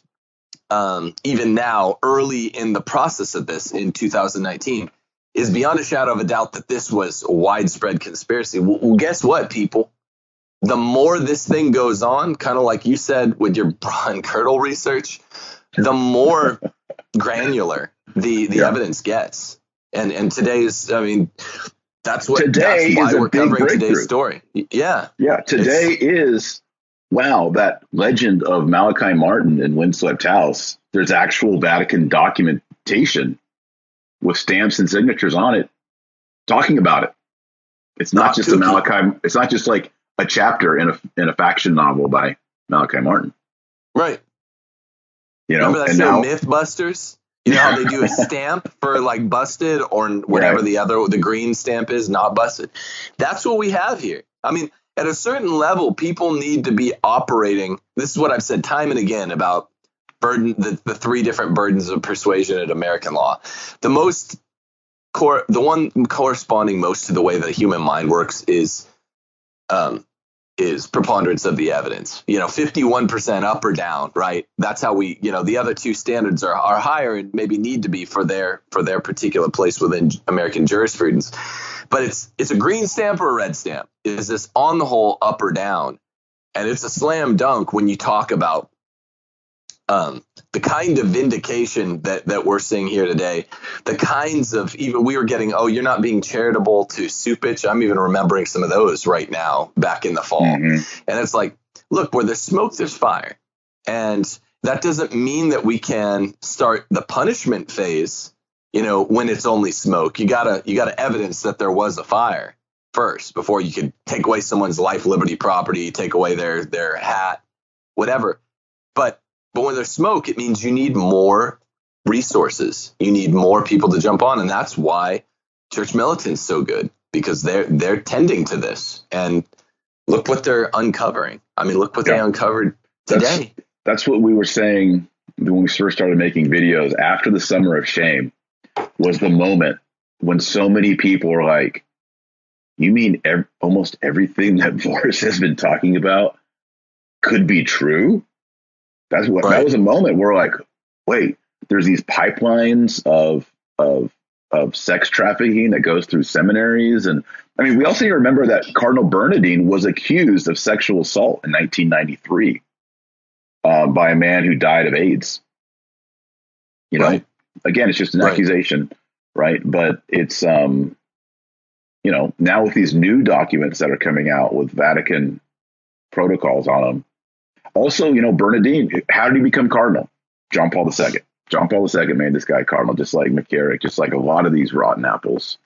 even now, early in the process of this in 2019, is beyond a shadow of a doubt that this was a widespread conspiracy. Well, guess what, people? The more this thing goes on, kind of like you said with your bra and girdle research, the more granular the evidence gets. And today's, that's why we're covering today's story. Yeah. Yeah. Today is, wow, that legend of Malachi Martin in Windswept House. There's actual Vatican documentation with stamps and signatures on it talking about it. It's not just a Malachi. It's not just like a chapter in a faction novel by Malachi Martin. Right. Remember that show Mythbusters? How they do a stamp for like busted or whatever the green stamp is, not busted. That's what we have here. At a certain level, people need to be operating. This is what I've said time and again about the three different burdens of persuasion in American law. The one corresponding most to the way the human mind works is preponderance of the evidence. 51% up or down, right? That's how we, the other two standards are higher and maybe need to be for their particular place within American jurisprudence. But it's a green stamp or a red stamp. Is this on the whole up or down? And it's a slam dunk when you talk about the kind of vindication that we're seeing here today, the kinds of, even we were getting, you're not being charitable to Supich. I'm even remembering some of those right now back in the fall. Mm-hmm. And it's like, look, where there's smoke, there's fire. And that doesn't mean that we can start the punishment phase, when it's only smoke. You gotta evidence that there was a fire first before you could take away someone's life, liberty, property, take away their hat, whatever. But when there's smoke, it means you need more resources. You need more people to jump on. And that's why church militant's so good, because they're tending to this. And look what they're uncovering. I mean, look what they uncovered today. That's what we were saying when we first started making videos. After the Summer of Shame was the moment when so many people were like, you mean almost everything that Boris has been talking about could be true? That was a moment where like, wait, there's these pipelines of sex trafficking that goes through seminaries. And I mean, we also need to remember that Cardinal Bernardin was accused of sexual assault in 1993 by a man who died of AIDS. Again, it's just an accusation, right? But it's, now with these new documents that are coming out with Vatican protocols on them. Also, Bernardin, how did he become cardinal? John Paul II. John Paul II made this guy cardinal, just like McCarrick, just like a lot of these rotten apples.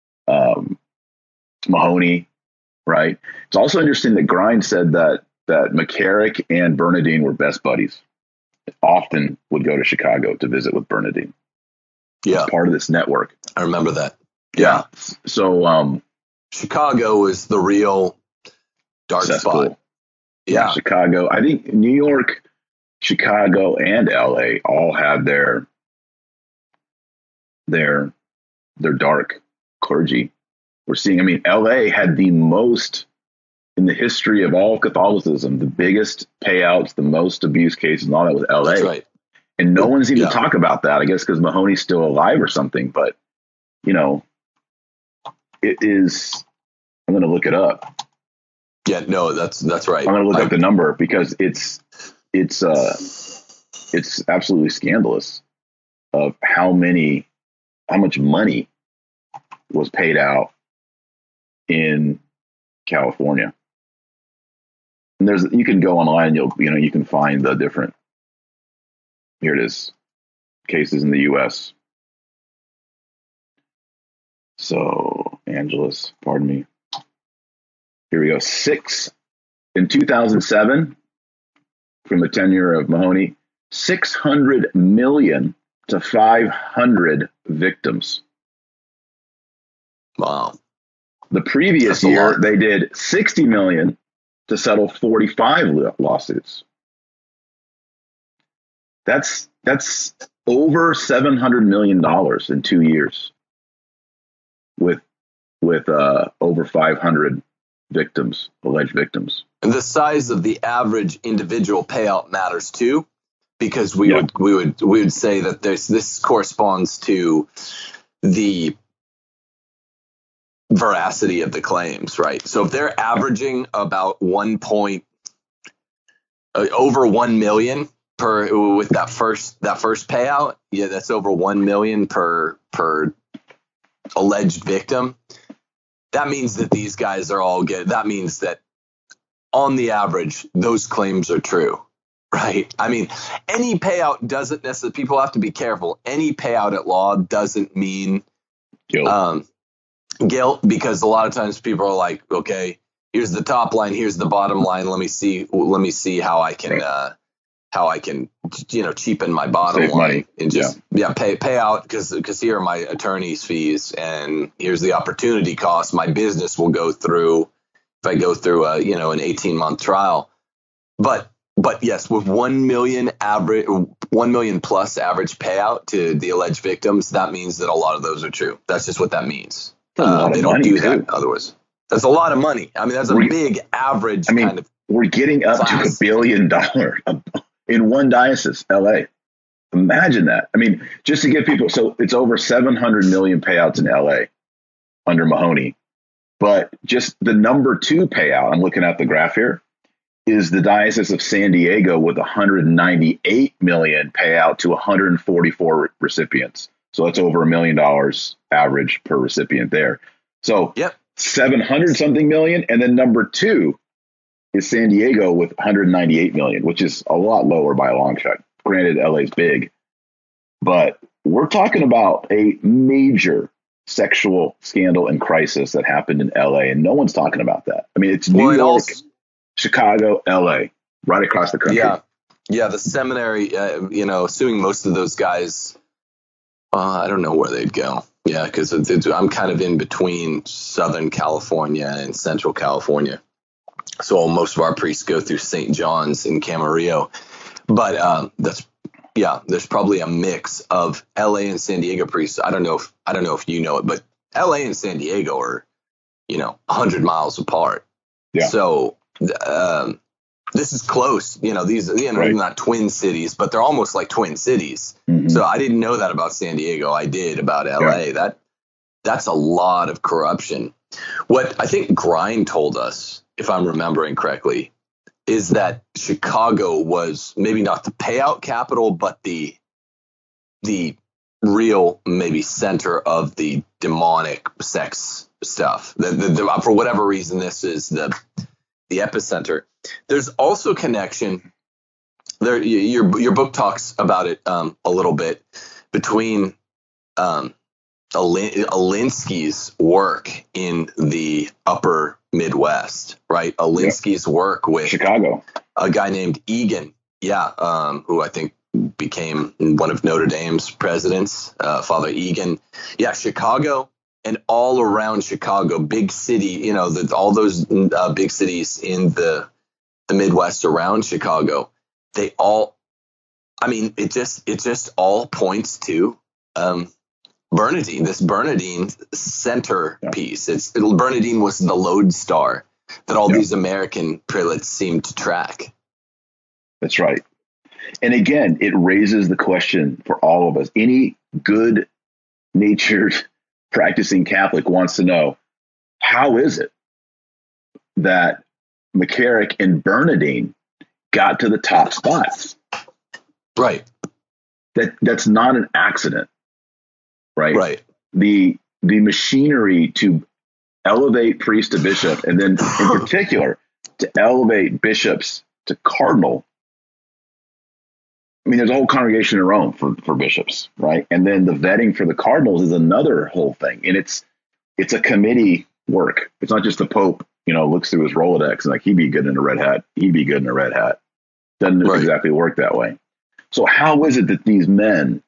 Mahoney, right? It's also interesting that Grimes said that McCarrick and Bernardin were best buddies. Often would go to Chicago to visit with Bernardin. Yeah. It's part of this network. I remember that. Yeah. So Chicago is the real dark spot. Yeah, Chicago. I think New York, Chicago, and LA all had their dark clergy. We're seeing, LA had the most in the history of all Catholicism, the biggest payouts, the most abuse cases, and all that was LA. That's right. And no one seemed to talk about that, I guess because Mahoney's still alive or something. But, it is, I'm going to look it up. Yeah, no, that's right. I'm going to look up the number because it's absolutely scandalous of how much money was paid out in California. And you can go online, you can find the different, here it is, cases in the U.S. So, Angeles, pardon me. Here we go. 6 in 2007 from the tenure of Mahoney, 600 million to 500 victims. Wow. The previous year, they did 60 million to settle 45 lawsuits. That's over $700 million in 2 years with over 500 victims, alleged victims. And the size of the average individual payout matters too, because we would say that this corresponds to the veracity of the claims, right? So if they're averaging about over 1 million with that first payout, that's over 1 million per alleged victim. That means that these guys are all good. That means that on the average, those claims are true, right? Any payout doesn't necessarily, people have to be careful. Any payout at law doesn't mean guilt, because a lot of times people are like, okay, here's the top line, here's the bottom line. Let me see how I can, cheapen my bottom Save line money. And just pay out because here are my attorney's fees and here's the opportunity cost my business will go through if I go through an 18-month trial. But But yes, with 1 million plus average payout to the alleged victims, that means that a lot of those are true. That's just what that means. That's a lot They of don't money, do too. that otherwise. That's a lot of money. I mean, that's a big average kind of. We're getting up to $1 billion in one diocese, LA. Imagine that. I mean, just to give people, so it's over 700 million payouts in LA under Mahoney. But just the number 2 payout, I'm looking at the graph here, is the Diocese of San Diego with 198 million payout to 144 recipients. So that's over $1 million average per recipient there. So 700 something million. And then number 2 is San Diego with 198 million, which is a lot lower by a long shot. Granted, LA's big, but we're talking about a major sexual scandal and crisis that happened in LA, and no one's talking about that. I mean, it's New York, Chicago, LA, right across the country. Yeah. The seminary, assuming most of those guys, I don't know where they'd go. Yeah, because I'm kind of in between Southern California and Central California. So most of our priests go through St. John's in Camarillo. But there's probably a mix of LA and San Diego priests. I don't know if you know it, but LA and San Diego are, 100 miles apart. Yeah. So this is close. These, right. Not twin cities, but they're almost like twin cities. Mm-hmm. So I didn't know that about San Diego. I did about LA. Yeah. That's a lot of corruption. What I think Grind told us, if I'm remembering correctly, is that Chicago was maybe not the payout capital, but the real maybe center of the demonic sex stuff. For whatever reason, this is the epicenter. There's also connection there. Your book talks about it a little bit between Alinsky's work in the upper Midwest, right? Alinsky's work with Chicago, a guy named Egan, who I think became one of Notre Dame's presidents, Father Egan. Yeah, Chicago and all around Chicago, big city, all those big cities in the Midwest around Chicago, they all, I mean, it just all points to Bernardine, this Bernardine centerpiece. Bernardine was the lodestar that all these American prelates seemed to track. That's right. And again, it raises the question for all of us. Any good-natured practicing Catholic wants to know, how is it that McCarrick and Bernardine got to the top spots? Right. That's not an accident. Right. The machinery to elevate priest to bishop, and then in particular to elevate bishops to cardinal. I mean, there's a whole congregation in Rome for bishops, right? And then the vetting for the cardinals is another whole thing. And it's a committee work. It's not just the Pope, looks through his Rolodex and like, he'd be good in a red hat. He'd be good in a red hat. Doesn't exactly work that way. So how is it that these men,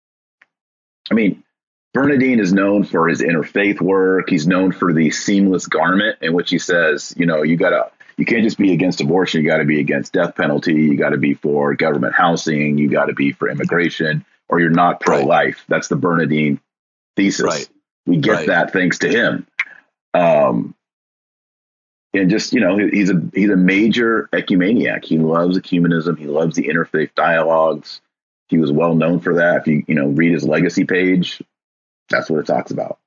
I mean, Bernardine is known for his interfaith work. He's known for the seamless garment, in which he says, you can't just be against abortion. You got to be against death penalty. You got to be for government housing. You got to be for immigration, or you're not pro-life. That's the Bernardine thesis. Right. We get that thanks to him. And just, he's a major ecumeniac. He loves ecumenism. He loves the interfaith dialogues. He was well known for that. If you read his legacy page, that's what it talks about,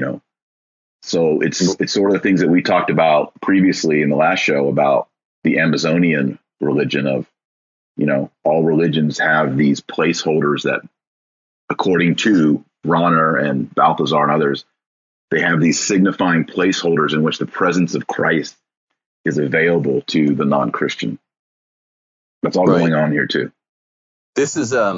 So it's sort of the things that we talked about previously in the last show about the Amazonian religion of, all religions have these placeholders that, according to Rahner and Balthazar and others, they have these signifying placeholders in which the presence of Christ is available to the non-Christian. That's all going on here too. This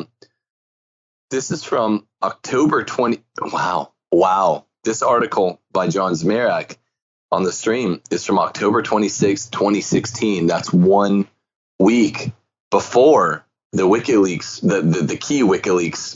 is from October 20. Wow. This article by John Zmirak on the stream is from October 26, 2016. That's 1 week before the WikiLeaks, the key WikiLeaks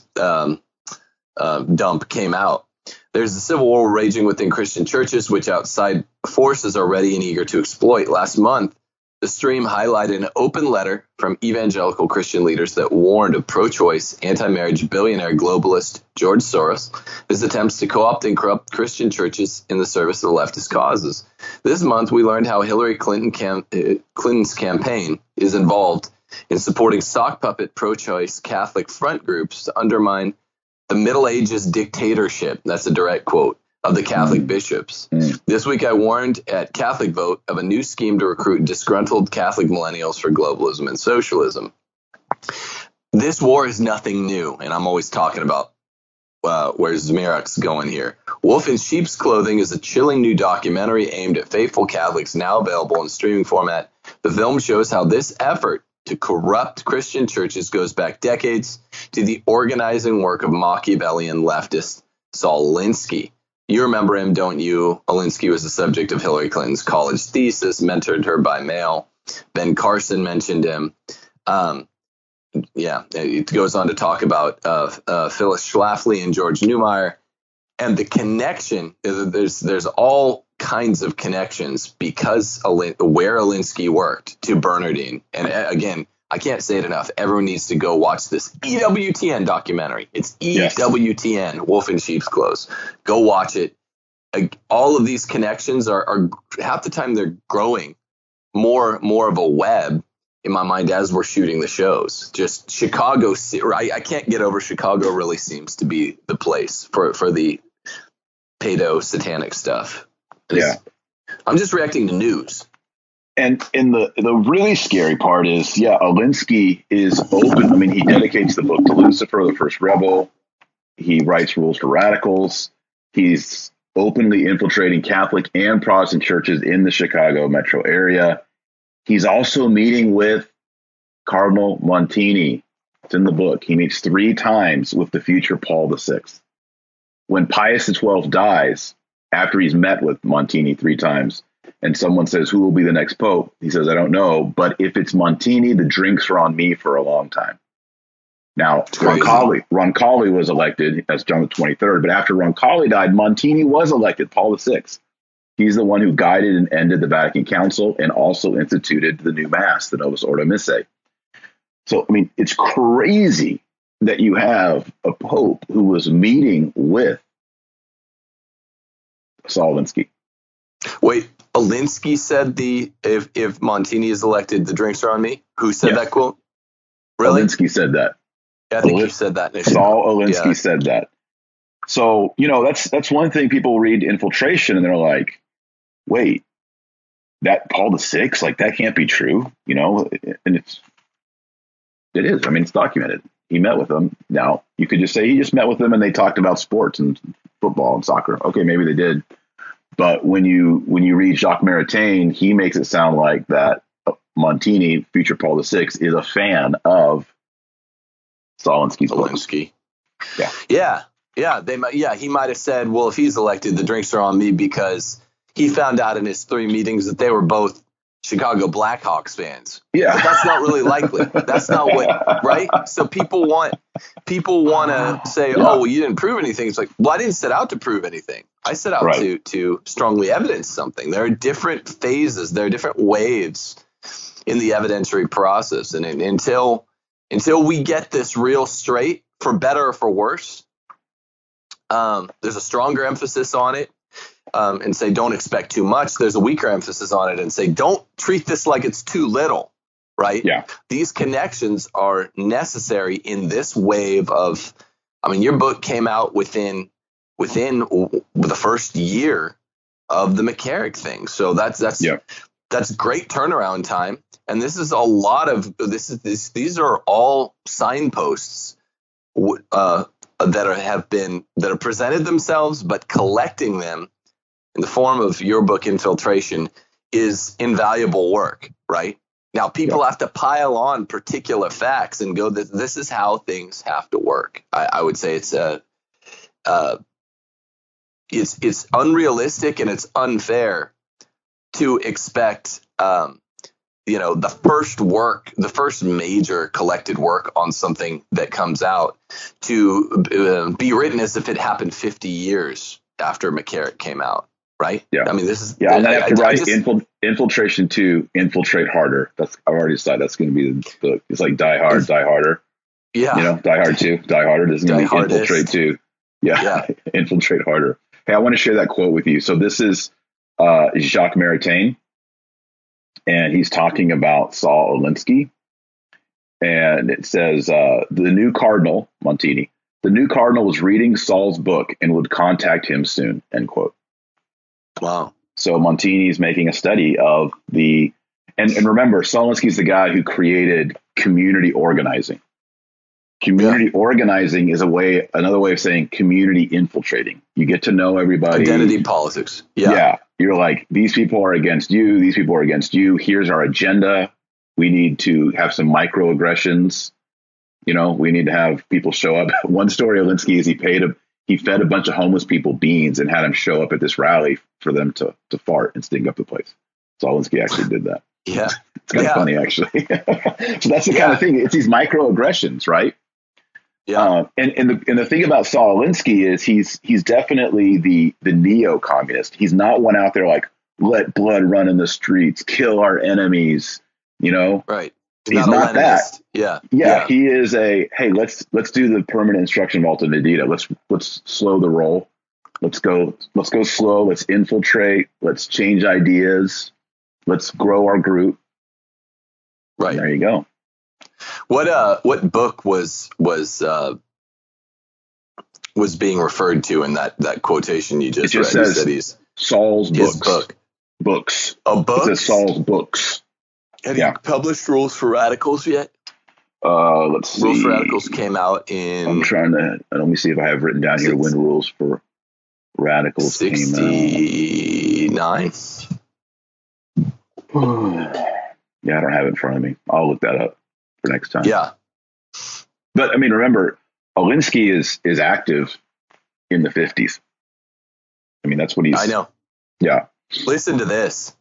dump came out. There's a civil war raging within Christian churches, which outside forces are ready and eager to exploit. Last month, The stream highlighted an open letter from evangelical Christian leaders that warned of pro-choice, anti-marriage billionaire globalist George Soros, his attempts to co-opt and corrupt Christian churches in the service of leftist causes. This month, we learned how Hillary Clinton's campaign is involved in supporting sock puppet pro-choice Catholic front groups to undermine the Middle Ages dictatorship, that's a direct quote, of the Catholic bishops. This week I warned at Catholic Vote of a new scheme to recruit disgruntled Catholic millennials for globalism and socialism. This war is nothing new, and I'm always talking about where Zmirak's going here. Wolf in Sheep's Clothing is a chilling new documentary aimed at faithful Catholics, now available in streaming format. The film shows how this effort to corrupt Christian churches goes back decades to the organizing work of Machiavellian leftist Saul Alinsky. You remember him, don't you? Alinsky was the subject of Hillary Clinton's college thesis, mentored her by mail. Ben Carson mentioned him. It goes on to talk about Phyllis Schlafly and George Neumeier. And the connection, there's all kinds of connections because where Alinsky worked to Bernardine. And again, I can't say it enough. Everyone needs to go watch this EWTN documentary. It's EWTN, Wolf in Sheep's Clothes. Go watch it. All of these connections are half the time they're growing more of a web in my mind as we're shooting the shows. Just Chicago, I can't get over Chicago really seems to be the place for the pedo satanic stuff. I'm just reacting to news. And the really scary part is, Alinsky is open. I mean, he dedicates the book to Lucifer, the first rebel. He writes Rules for Radicals. He's openly infiltrating Catholic and Protestant churches in the Chicago metro area. He's also meeting with Cardinal Montini. It's in the book. He meets 3 times with the future Paul VI. When Pius XII dies, after he's met with Montini 3 times, and someone says, who will be the next pope? He says, I don't know. But if it's Montini, the drinks are on me for a long time. Now, Roncalli was elected as John the 23rd. But after Roncalli died, Montini was elected, Paul VI. He's the one who guided and ended the Vatican Council and also instituted the new Mass, the Novus Ordo Missae. So, I mean, it's crazy that you have a pope who was meeting with Saul Alinsky. Wait, Alinsky said if Montini is elected, the drinks are on me? Who said that quote? Really? Alinsky said that. Yeah, I think you said that. Saul Alinsky said that. So, that's one thing. People read Infiltration and they're like, wait, that Paul VI, like that can't be true, and it is. I mean, it's documented. He met with them. Now, you could just say he just met with them and they talked about sports and football and soccer. Okay, maybe they did. But when you read Jacques Maritain, he makes it sound like that Montini, future Paul VI, is a fan of Saul Alinsky. Yeah. He might have said, well, if he's elected, the drinks are on me because he found out in his 3 meetings that they were both Chicago Blackhawks fans. Yeah, but that's not really likely. That's not what, right? So people want to say, oh, well, you didn't prove anything. It's like, well, I didn't set out to prove anything. I set out to strongly evidence something. There are different phases. There are different waves in the evidentiary process. And until we get this real straight, for better or for worse, there's a stronger emphasis on it. And say, don't expect too much. There's a weaker emphasis on it and say, don't treat this like it's too little, right? Yeah. These connections are necessary in this wave of, your book came out within the first year of the McCarrick thing. So that's great turnaround time. And this is a lot of these are all signposts that have presented themselves, but collecting them in the form of your book, Infiltration, is invaluable work, right? Now, people have to pile on particular facts and go, this is how things have to work. I would say it's unrealistic and it's unfair to expect, the first major collected work on something that comes out to be written as if it happened 50 years after McCarrick came out. right? Yeah. I mean, this is, Yeah, I'm gonna have to write just, Infiltration 2, Infiltrate Harder. I've already decided that's gonna be the book. It's like Die Hard, Die Harder. yeah, You know, Die Hard 2, Die Harder. This is gonna Die be Hardest. Infiltrate 2. Yeah, Yeah. Infiltrate Harder. Hey, I want to share that quote with you. So this is Jacques Maritain, and he's talking about Saul Alinsky. And it says, the new Cardinal, Montini, the new Cardinal was reading Saul's book and would contact him soon, end quote. Wow. So Montini is making a study of and remember, Saul Alinsky is the guy who created community organizing. Community organizing is another way of saying community infiltrating. You get to know everybody. Identity politics. Yeah. You're like, these people are against you. These people are against you. Here's our agenda. We need to have some microaggressions. You know, we need to have people show up. One story of Alinsky is he fed a bunch of homeless people beans and had them show up at this rally for them to fart and stink up the place. So Alinsky actually did that. Yeah. It's kind of funny, actually. So that's the kind of thing. It's these microaggressions, right? Yeah. And the thing about Saul Alinsky is he's definitely the neo-communist. He's not one out there like, let blood run in the streets, kill our enemies, you know? Right. He's not that. Yeah. He is hey, let's do the permanent instruction vault in Adida. Let's slow the roll. Let's go slow. Let's infiltrate. Let's change ideas. Let's grow our group. Right. And there you go. What book was being referred to in that quotation you just read? It just says Saul's books. Books. Oh, books? It says Saul's books. Have you published Rules for Radicals yet? Let's see. Rules for Radicals came out in... I'm trying to... Let me see if I have written down here when Rules for Radicals came out. 69. Yeah, I don't have it in front of me. I'll look that up for next time. Yeah. But, I mean, remember, Alinsky is active in the 50s. I mean, that's what he's... I know. Yeah. Listen to this.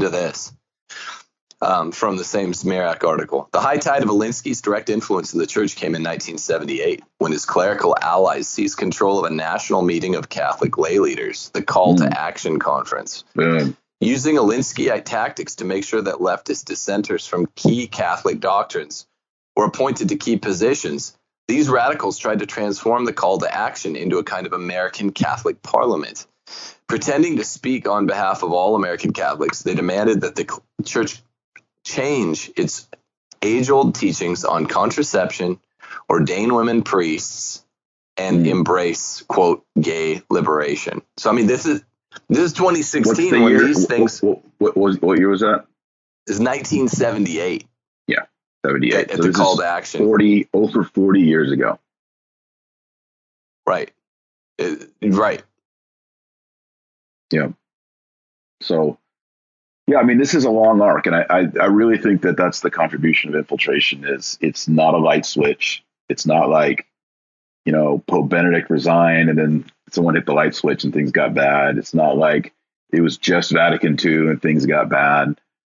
From the same Smerak article. The high tide of Alinsky's direct influence in the church came in 1978, when his clerical allies seized control of a national meeting of Catholic lay leaders, the Call to Action Conference. Using Alinskyite tactics to make sure that leftist dissenters from key Catholic doctrines were appointed to key positions, these radicals tried to transform the Call to Action into a kind of American Catholic parliament. Pretending to speak on behalf of all American Catholics, they demanded that the church change its age-old teachings on contraception, ordain women priests, and embrace, quote, gay liberation. So, I mean, this is 2016 when these things... What year was that? Is 1978. Yeah, 78. At the Call to Action. Over 40 years ago. Right. Right. Yeah. So... Yeah, I mean, this is a long arc, and I really think that that's the contribution of infiltration. Is it's not a light switch. It's not like, you know, Pope Benedict resigned and then someone hit the light switch and things got bad. It's not like it was just Vatican II and things got bad.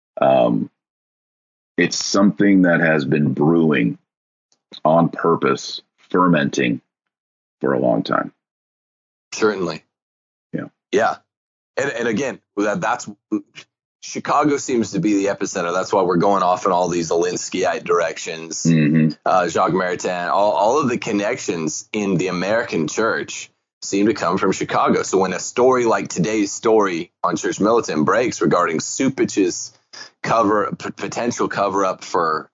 It's something that has been brewing on purpose, fermenting for a long time. Certainly. Yeah. Yeah. And again, that's... Chicago seems to be the epicenter. That's why we're going off in all these Alinskyite directions. Jacques Maritain, all of the connections in the American church seem to come from Chicago. So when a story like today's story on Church Militant breaks regarding Supich's potential cover up for,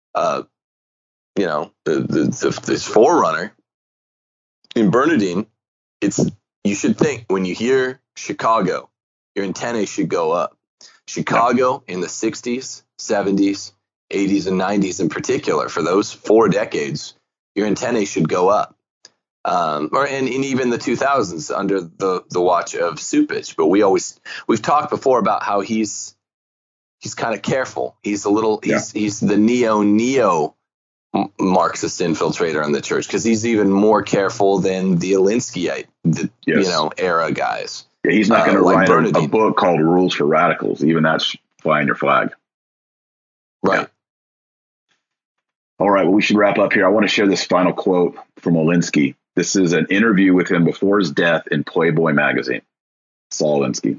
this forerunner in Bernardine, you should think when you hear Chicago, your antennae should go up. Chicago in the 60s, 70s, 80s, and 90s in particular, for those 4 decades, your antennae should go up. And even the 2000s under the watch of Supich. But we've talked before about how he's kind of careful. He's the neo Marxist infiltrator in the church, because he's even more careful than the Alinskyite, era guys. Yeah, he's not going to write a book called Rules for Radicals. Even that's flying your flag. Right. Yeah. All right. Well, we should wrap up here. I want to share this final quote from Alinsky. This is an interview with him before his death in Playboy magazine. Saul Alinsky.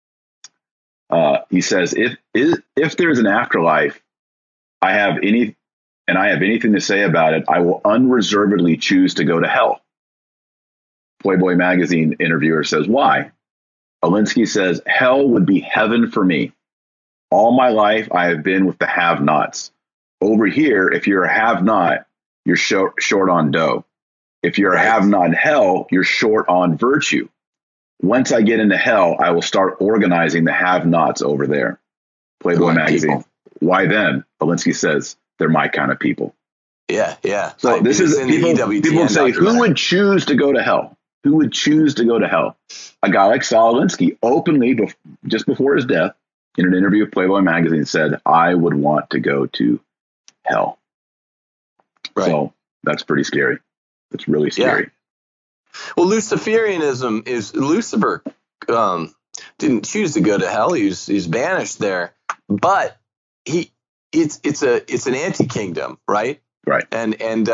He says, if there's an afterlife, I have anything to say about it, I will unreservedly choose to go to hell. Playboy magazine interviewer says, why? Alinsky says, hell would be heaven for me. All my life, I have been with the have-nots. Over here, if you're a have-not, you're short on dough. If you're a have-not in hell, you're short on virtue. Once I get into hell, I will start organizing the have-nots over there. Playboy magazine. People. Why then? Alinsky says, they're my kind of people. Yeah. So this is people say, who would choose to go to hell? Who would choose to go to hell? A guy like Saul Alinsky openly, just before his death, in an interview with Playboy magazine, said, I would want to go to hell. Right. So that's pretty scary. It's really scary. Yeah. Well, Luciferianism is Lucifer didn't choose to go to hell. He's banished there, but it's an anti-kingdom, right? Right. And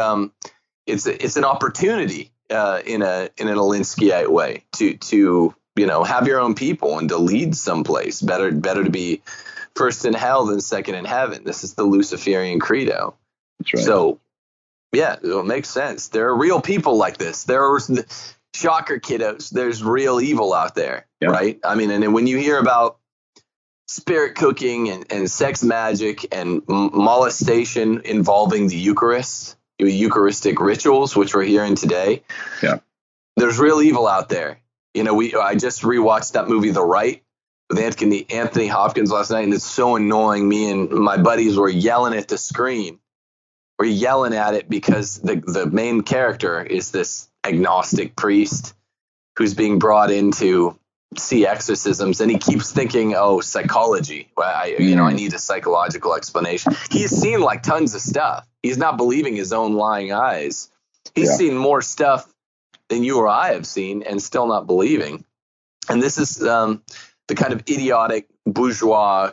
it's an opportunity in an Alinskyite way to have your own people and to lead someplace. Better to be first in hell than second in heaven. This is the Luciferian credo. That's right. So yeah, it makes sense. There are real people like this. There are shocker kiddos. There's real evil out there, right? I mean, and when you hear about spirit cooking and sex magic and molestation involving the Eucharist, Eucharistic rituals, which we're hearing today, there's real evil out there. I just rewatched that movie, The Right, with Anthony Hopkins last night, and it's so annoying. Me and my buddies were yelling at the screen. We're yelling at it because the main character is this agnostic priest who's being brought in to see exorcisms, and he keeps thinking, psychology. I need a psychological explanation. He's seen like tons of stuff. He's not believing his own lying eyes. He's seen more stuff than you or I have seen and still not believing. And this is the kind of idiotic bourgeois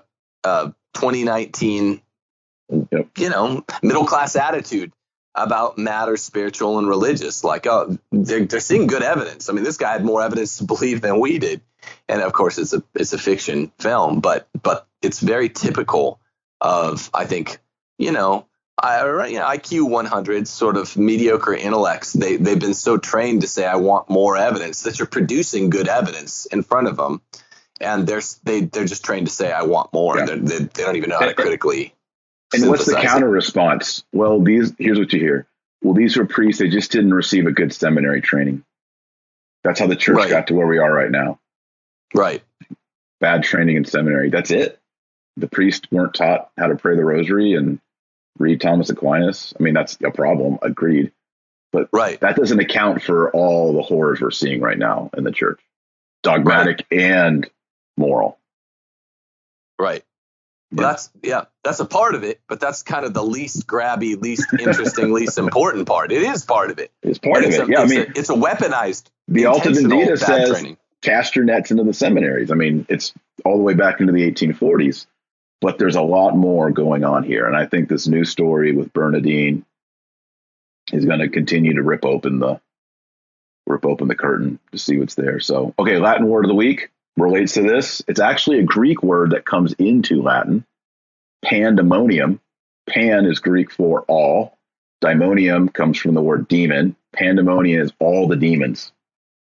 2019 middle class attitude about matters spiritual and religious. Like, they're seeing good evidence. I mean, this guy had more evidence to believe than we did. And of course, it's a fiction film, but it's very typical of, I think, IQ 100 sort of mediocre intellects. They've been so trained to say, I want more evidence, that you're producing good evidence in front of them. And they're just trained to say, I want more. Yeah. They don't even know how to critically. And what's the counter response? Well, here's what you hear. Well, these were priests. They just didn't receive a good seminary training. That's how the church got to where we are right now. Right. Bad training in seminary. That's it. The priests weren't taught how to pray the rosary and read Thomas Aquinas. I mean, that's a problem. Agreed. But that doesn't account for all the horrors we're seeing right now in the church. Dogmatic and moral. Right. Well, that's a part of it, but that's kind of the least grabby, least interesting, least important part. It is part of it. It's part of it. It's a weaponized. The Alta Vendita says, cast your nets into the seminaries. I mean, it's all the way back into the 1840s, but there's a lot more going on here. And I think this new story with Bernardine is going to continue to rip open the curtain to see what's there. So, okay, Latin word of the week relates to this. It's actually a Greek word that comes into Latin, pandemonium. Pan is Greek for all. Daimonium comes from the word demon. Pandemonium is all the demons.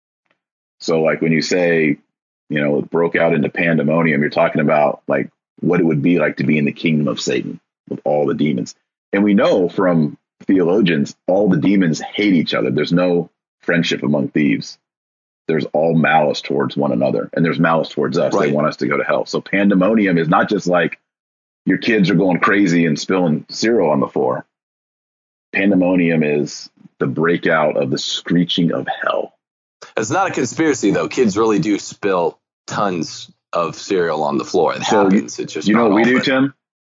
So like when you say, it broke out into pandemonium, you're talking about like what it would be like to be in the kingdom of Satan with all the demons. And we know from theologians, all the demons hate each other. There's no friendship among thieves. There's all malice towards one another, and there's malice towards us. Right. They want us to go to hell. So pandemonium is not just like your kids are going crazy and spilling cereal on the floor. Pandemonium is the breakout of the screeching of hell. It's not a conspiracy, though. Kids really do spill tons of cereal on the floor. It happens. It's just what we do, Tim?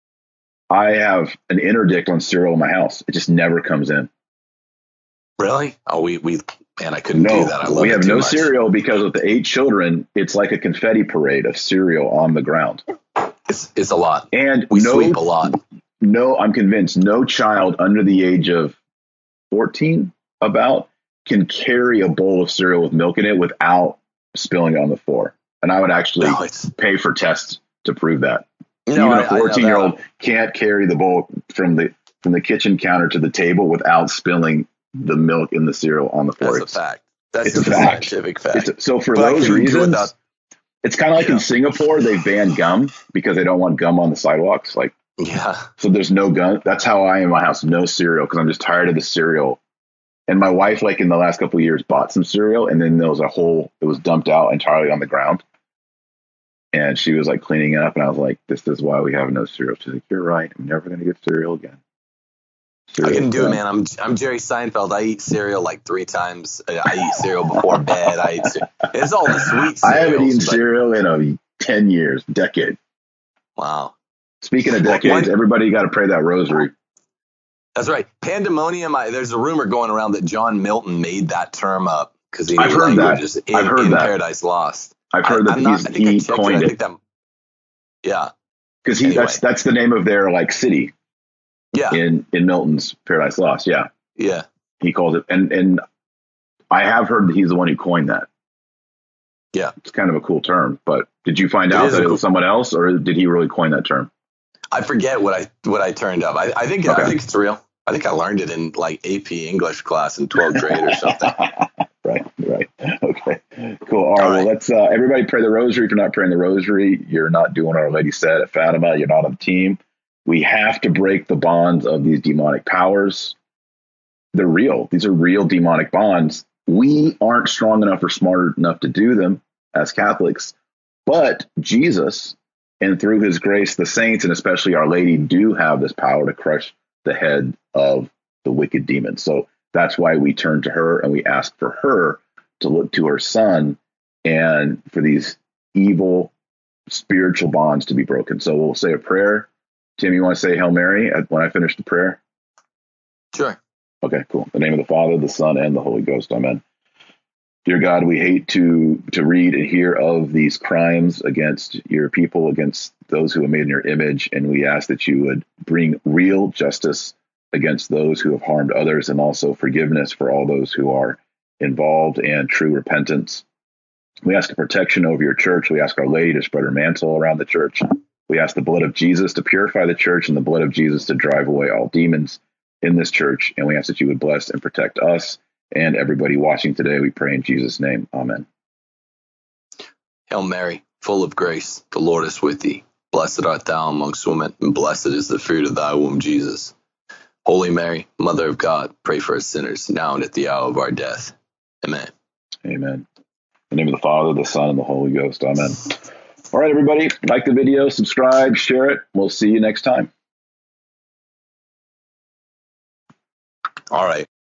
I have an interdict on cereal in my house. It just never comes in. Really? Oh, I couldn't do that. We have no cereal because of the 8 children. It's like a confetti parade of cereal on the ground. It's a lot. And we sweep a lot. No, I'm convinced no child under the age of 14 can carry a bowl of cereal with milk in it without spilling it on the floor. And I would actually pay for tests to prove that. Even a 14-year-old can't carry the bowl from the kitchen counter to the table without spilling the milk in the cereal on the floor. That's a fact. That's a scientific fact. So for those reasons, it's kind of like in Singapore, they banned gum because they don't want gum on the sidewalks. Like, so there's no gum. That's how I am in my house. No cereal because I'm just tired of the cereal. And my wife, like in the last couple of years, bought some cereal, and then there was it was dumped out entirely on the ground. And she was like cleaning it up, and I was like, "This is why we have no cereal." She's like, "You're right. I'm never going to get cereal again." I can do it, man. I'm Jerry Seinfeld. I eat cereal like 3 times. I eat cereal before bed. It's all the sweet cereals. I haven't eaten cereal in 10 years, decade. Wow. Speaking of decades, everybody got to pray that rosary. That's right. Pandemonium. There's a rumor going around that John Milton made that term up because he I've heard that. I've heard that. Paradise Lost. I've heard that he coined it. Yeah. Because that's the name of their like city. Yeah. In Milton's Paradise Lost. Yeah. Yeah. He calls it. And I have heard that he's the one who coined that. Yeah. It's kind of a cool term. But did you find out that it was someone else, or did he really coin that term? I forget what I turned up. I think it's real. I think I learned it in like AP English class in 12th grade or something. Right. Okay. Cool. All right. Well, let's everybody pray the rosary. If you're not praying the rosary, you're not doing what Our Lady said at Fatima. You're not on the team. We have to break the bonds of these demonic powers. They're real. These are real demonic bonds. We aren't strong enough or smart enough to do them as Catholics, but Jesus, and through his grace, the saints, and especially Our Lady, do have this power to crush the head of the wicked demons. So that's why we turn to her and we ask for her to look to her son and for these evil spiritual bonds to be broken. So we'll say a prayer. Tim, you want to say Hail Mary when I finish the prayer? Sure. Okay, cool. In the name of the Father, the Son, and the Holy Ghost. Amen. Dear God, we hate to read and hear of these crimes against your people, against those who are made in your image, and we ask that you would bring real justice against those who have harmed others, and also forgiveness for all those who are involved, and true repentance. We ask a protection over your church. We ask Our Lady to spread her mantle around the church. We ask the blood of Jesus to purify the church, and the blood of Jesus to drive away all demons in this church. And we ask that you would bless and protect us and everybody watching today. We pray in Jesus' name. Amen. Hail Mary, full of grace, the Lord is with thee. Blessed art thou amongst women, and blessed is the fruit of thy womb, Jesus. Holy Mary, Mother of God, pray for us sinners, now and at the hour of our death. Amen. Amen. In the name of the Father, the Son, and the Holy Ghost. Amen. All right, everybody, like the video, subscribe, share it. We'll see you next time. All right.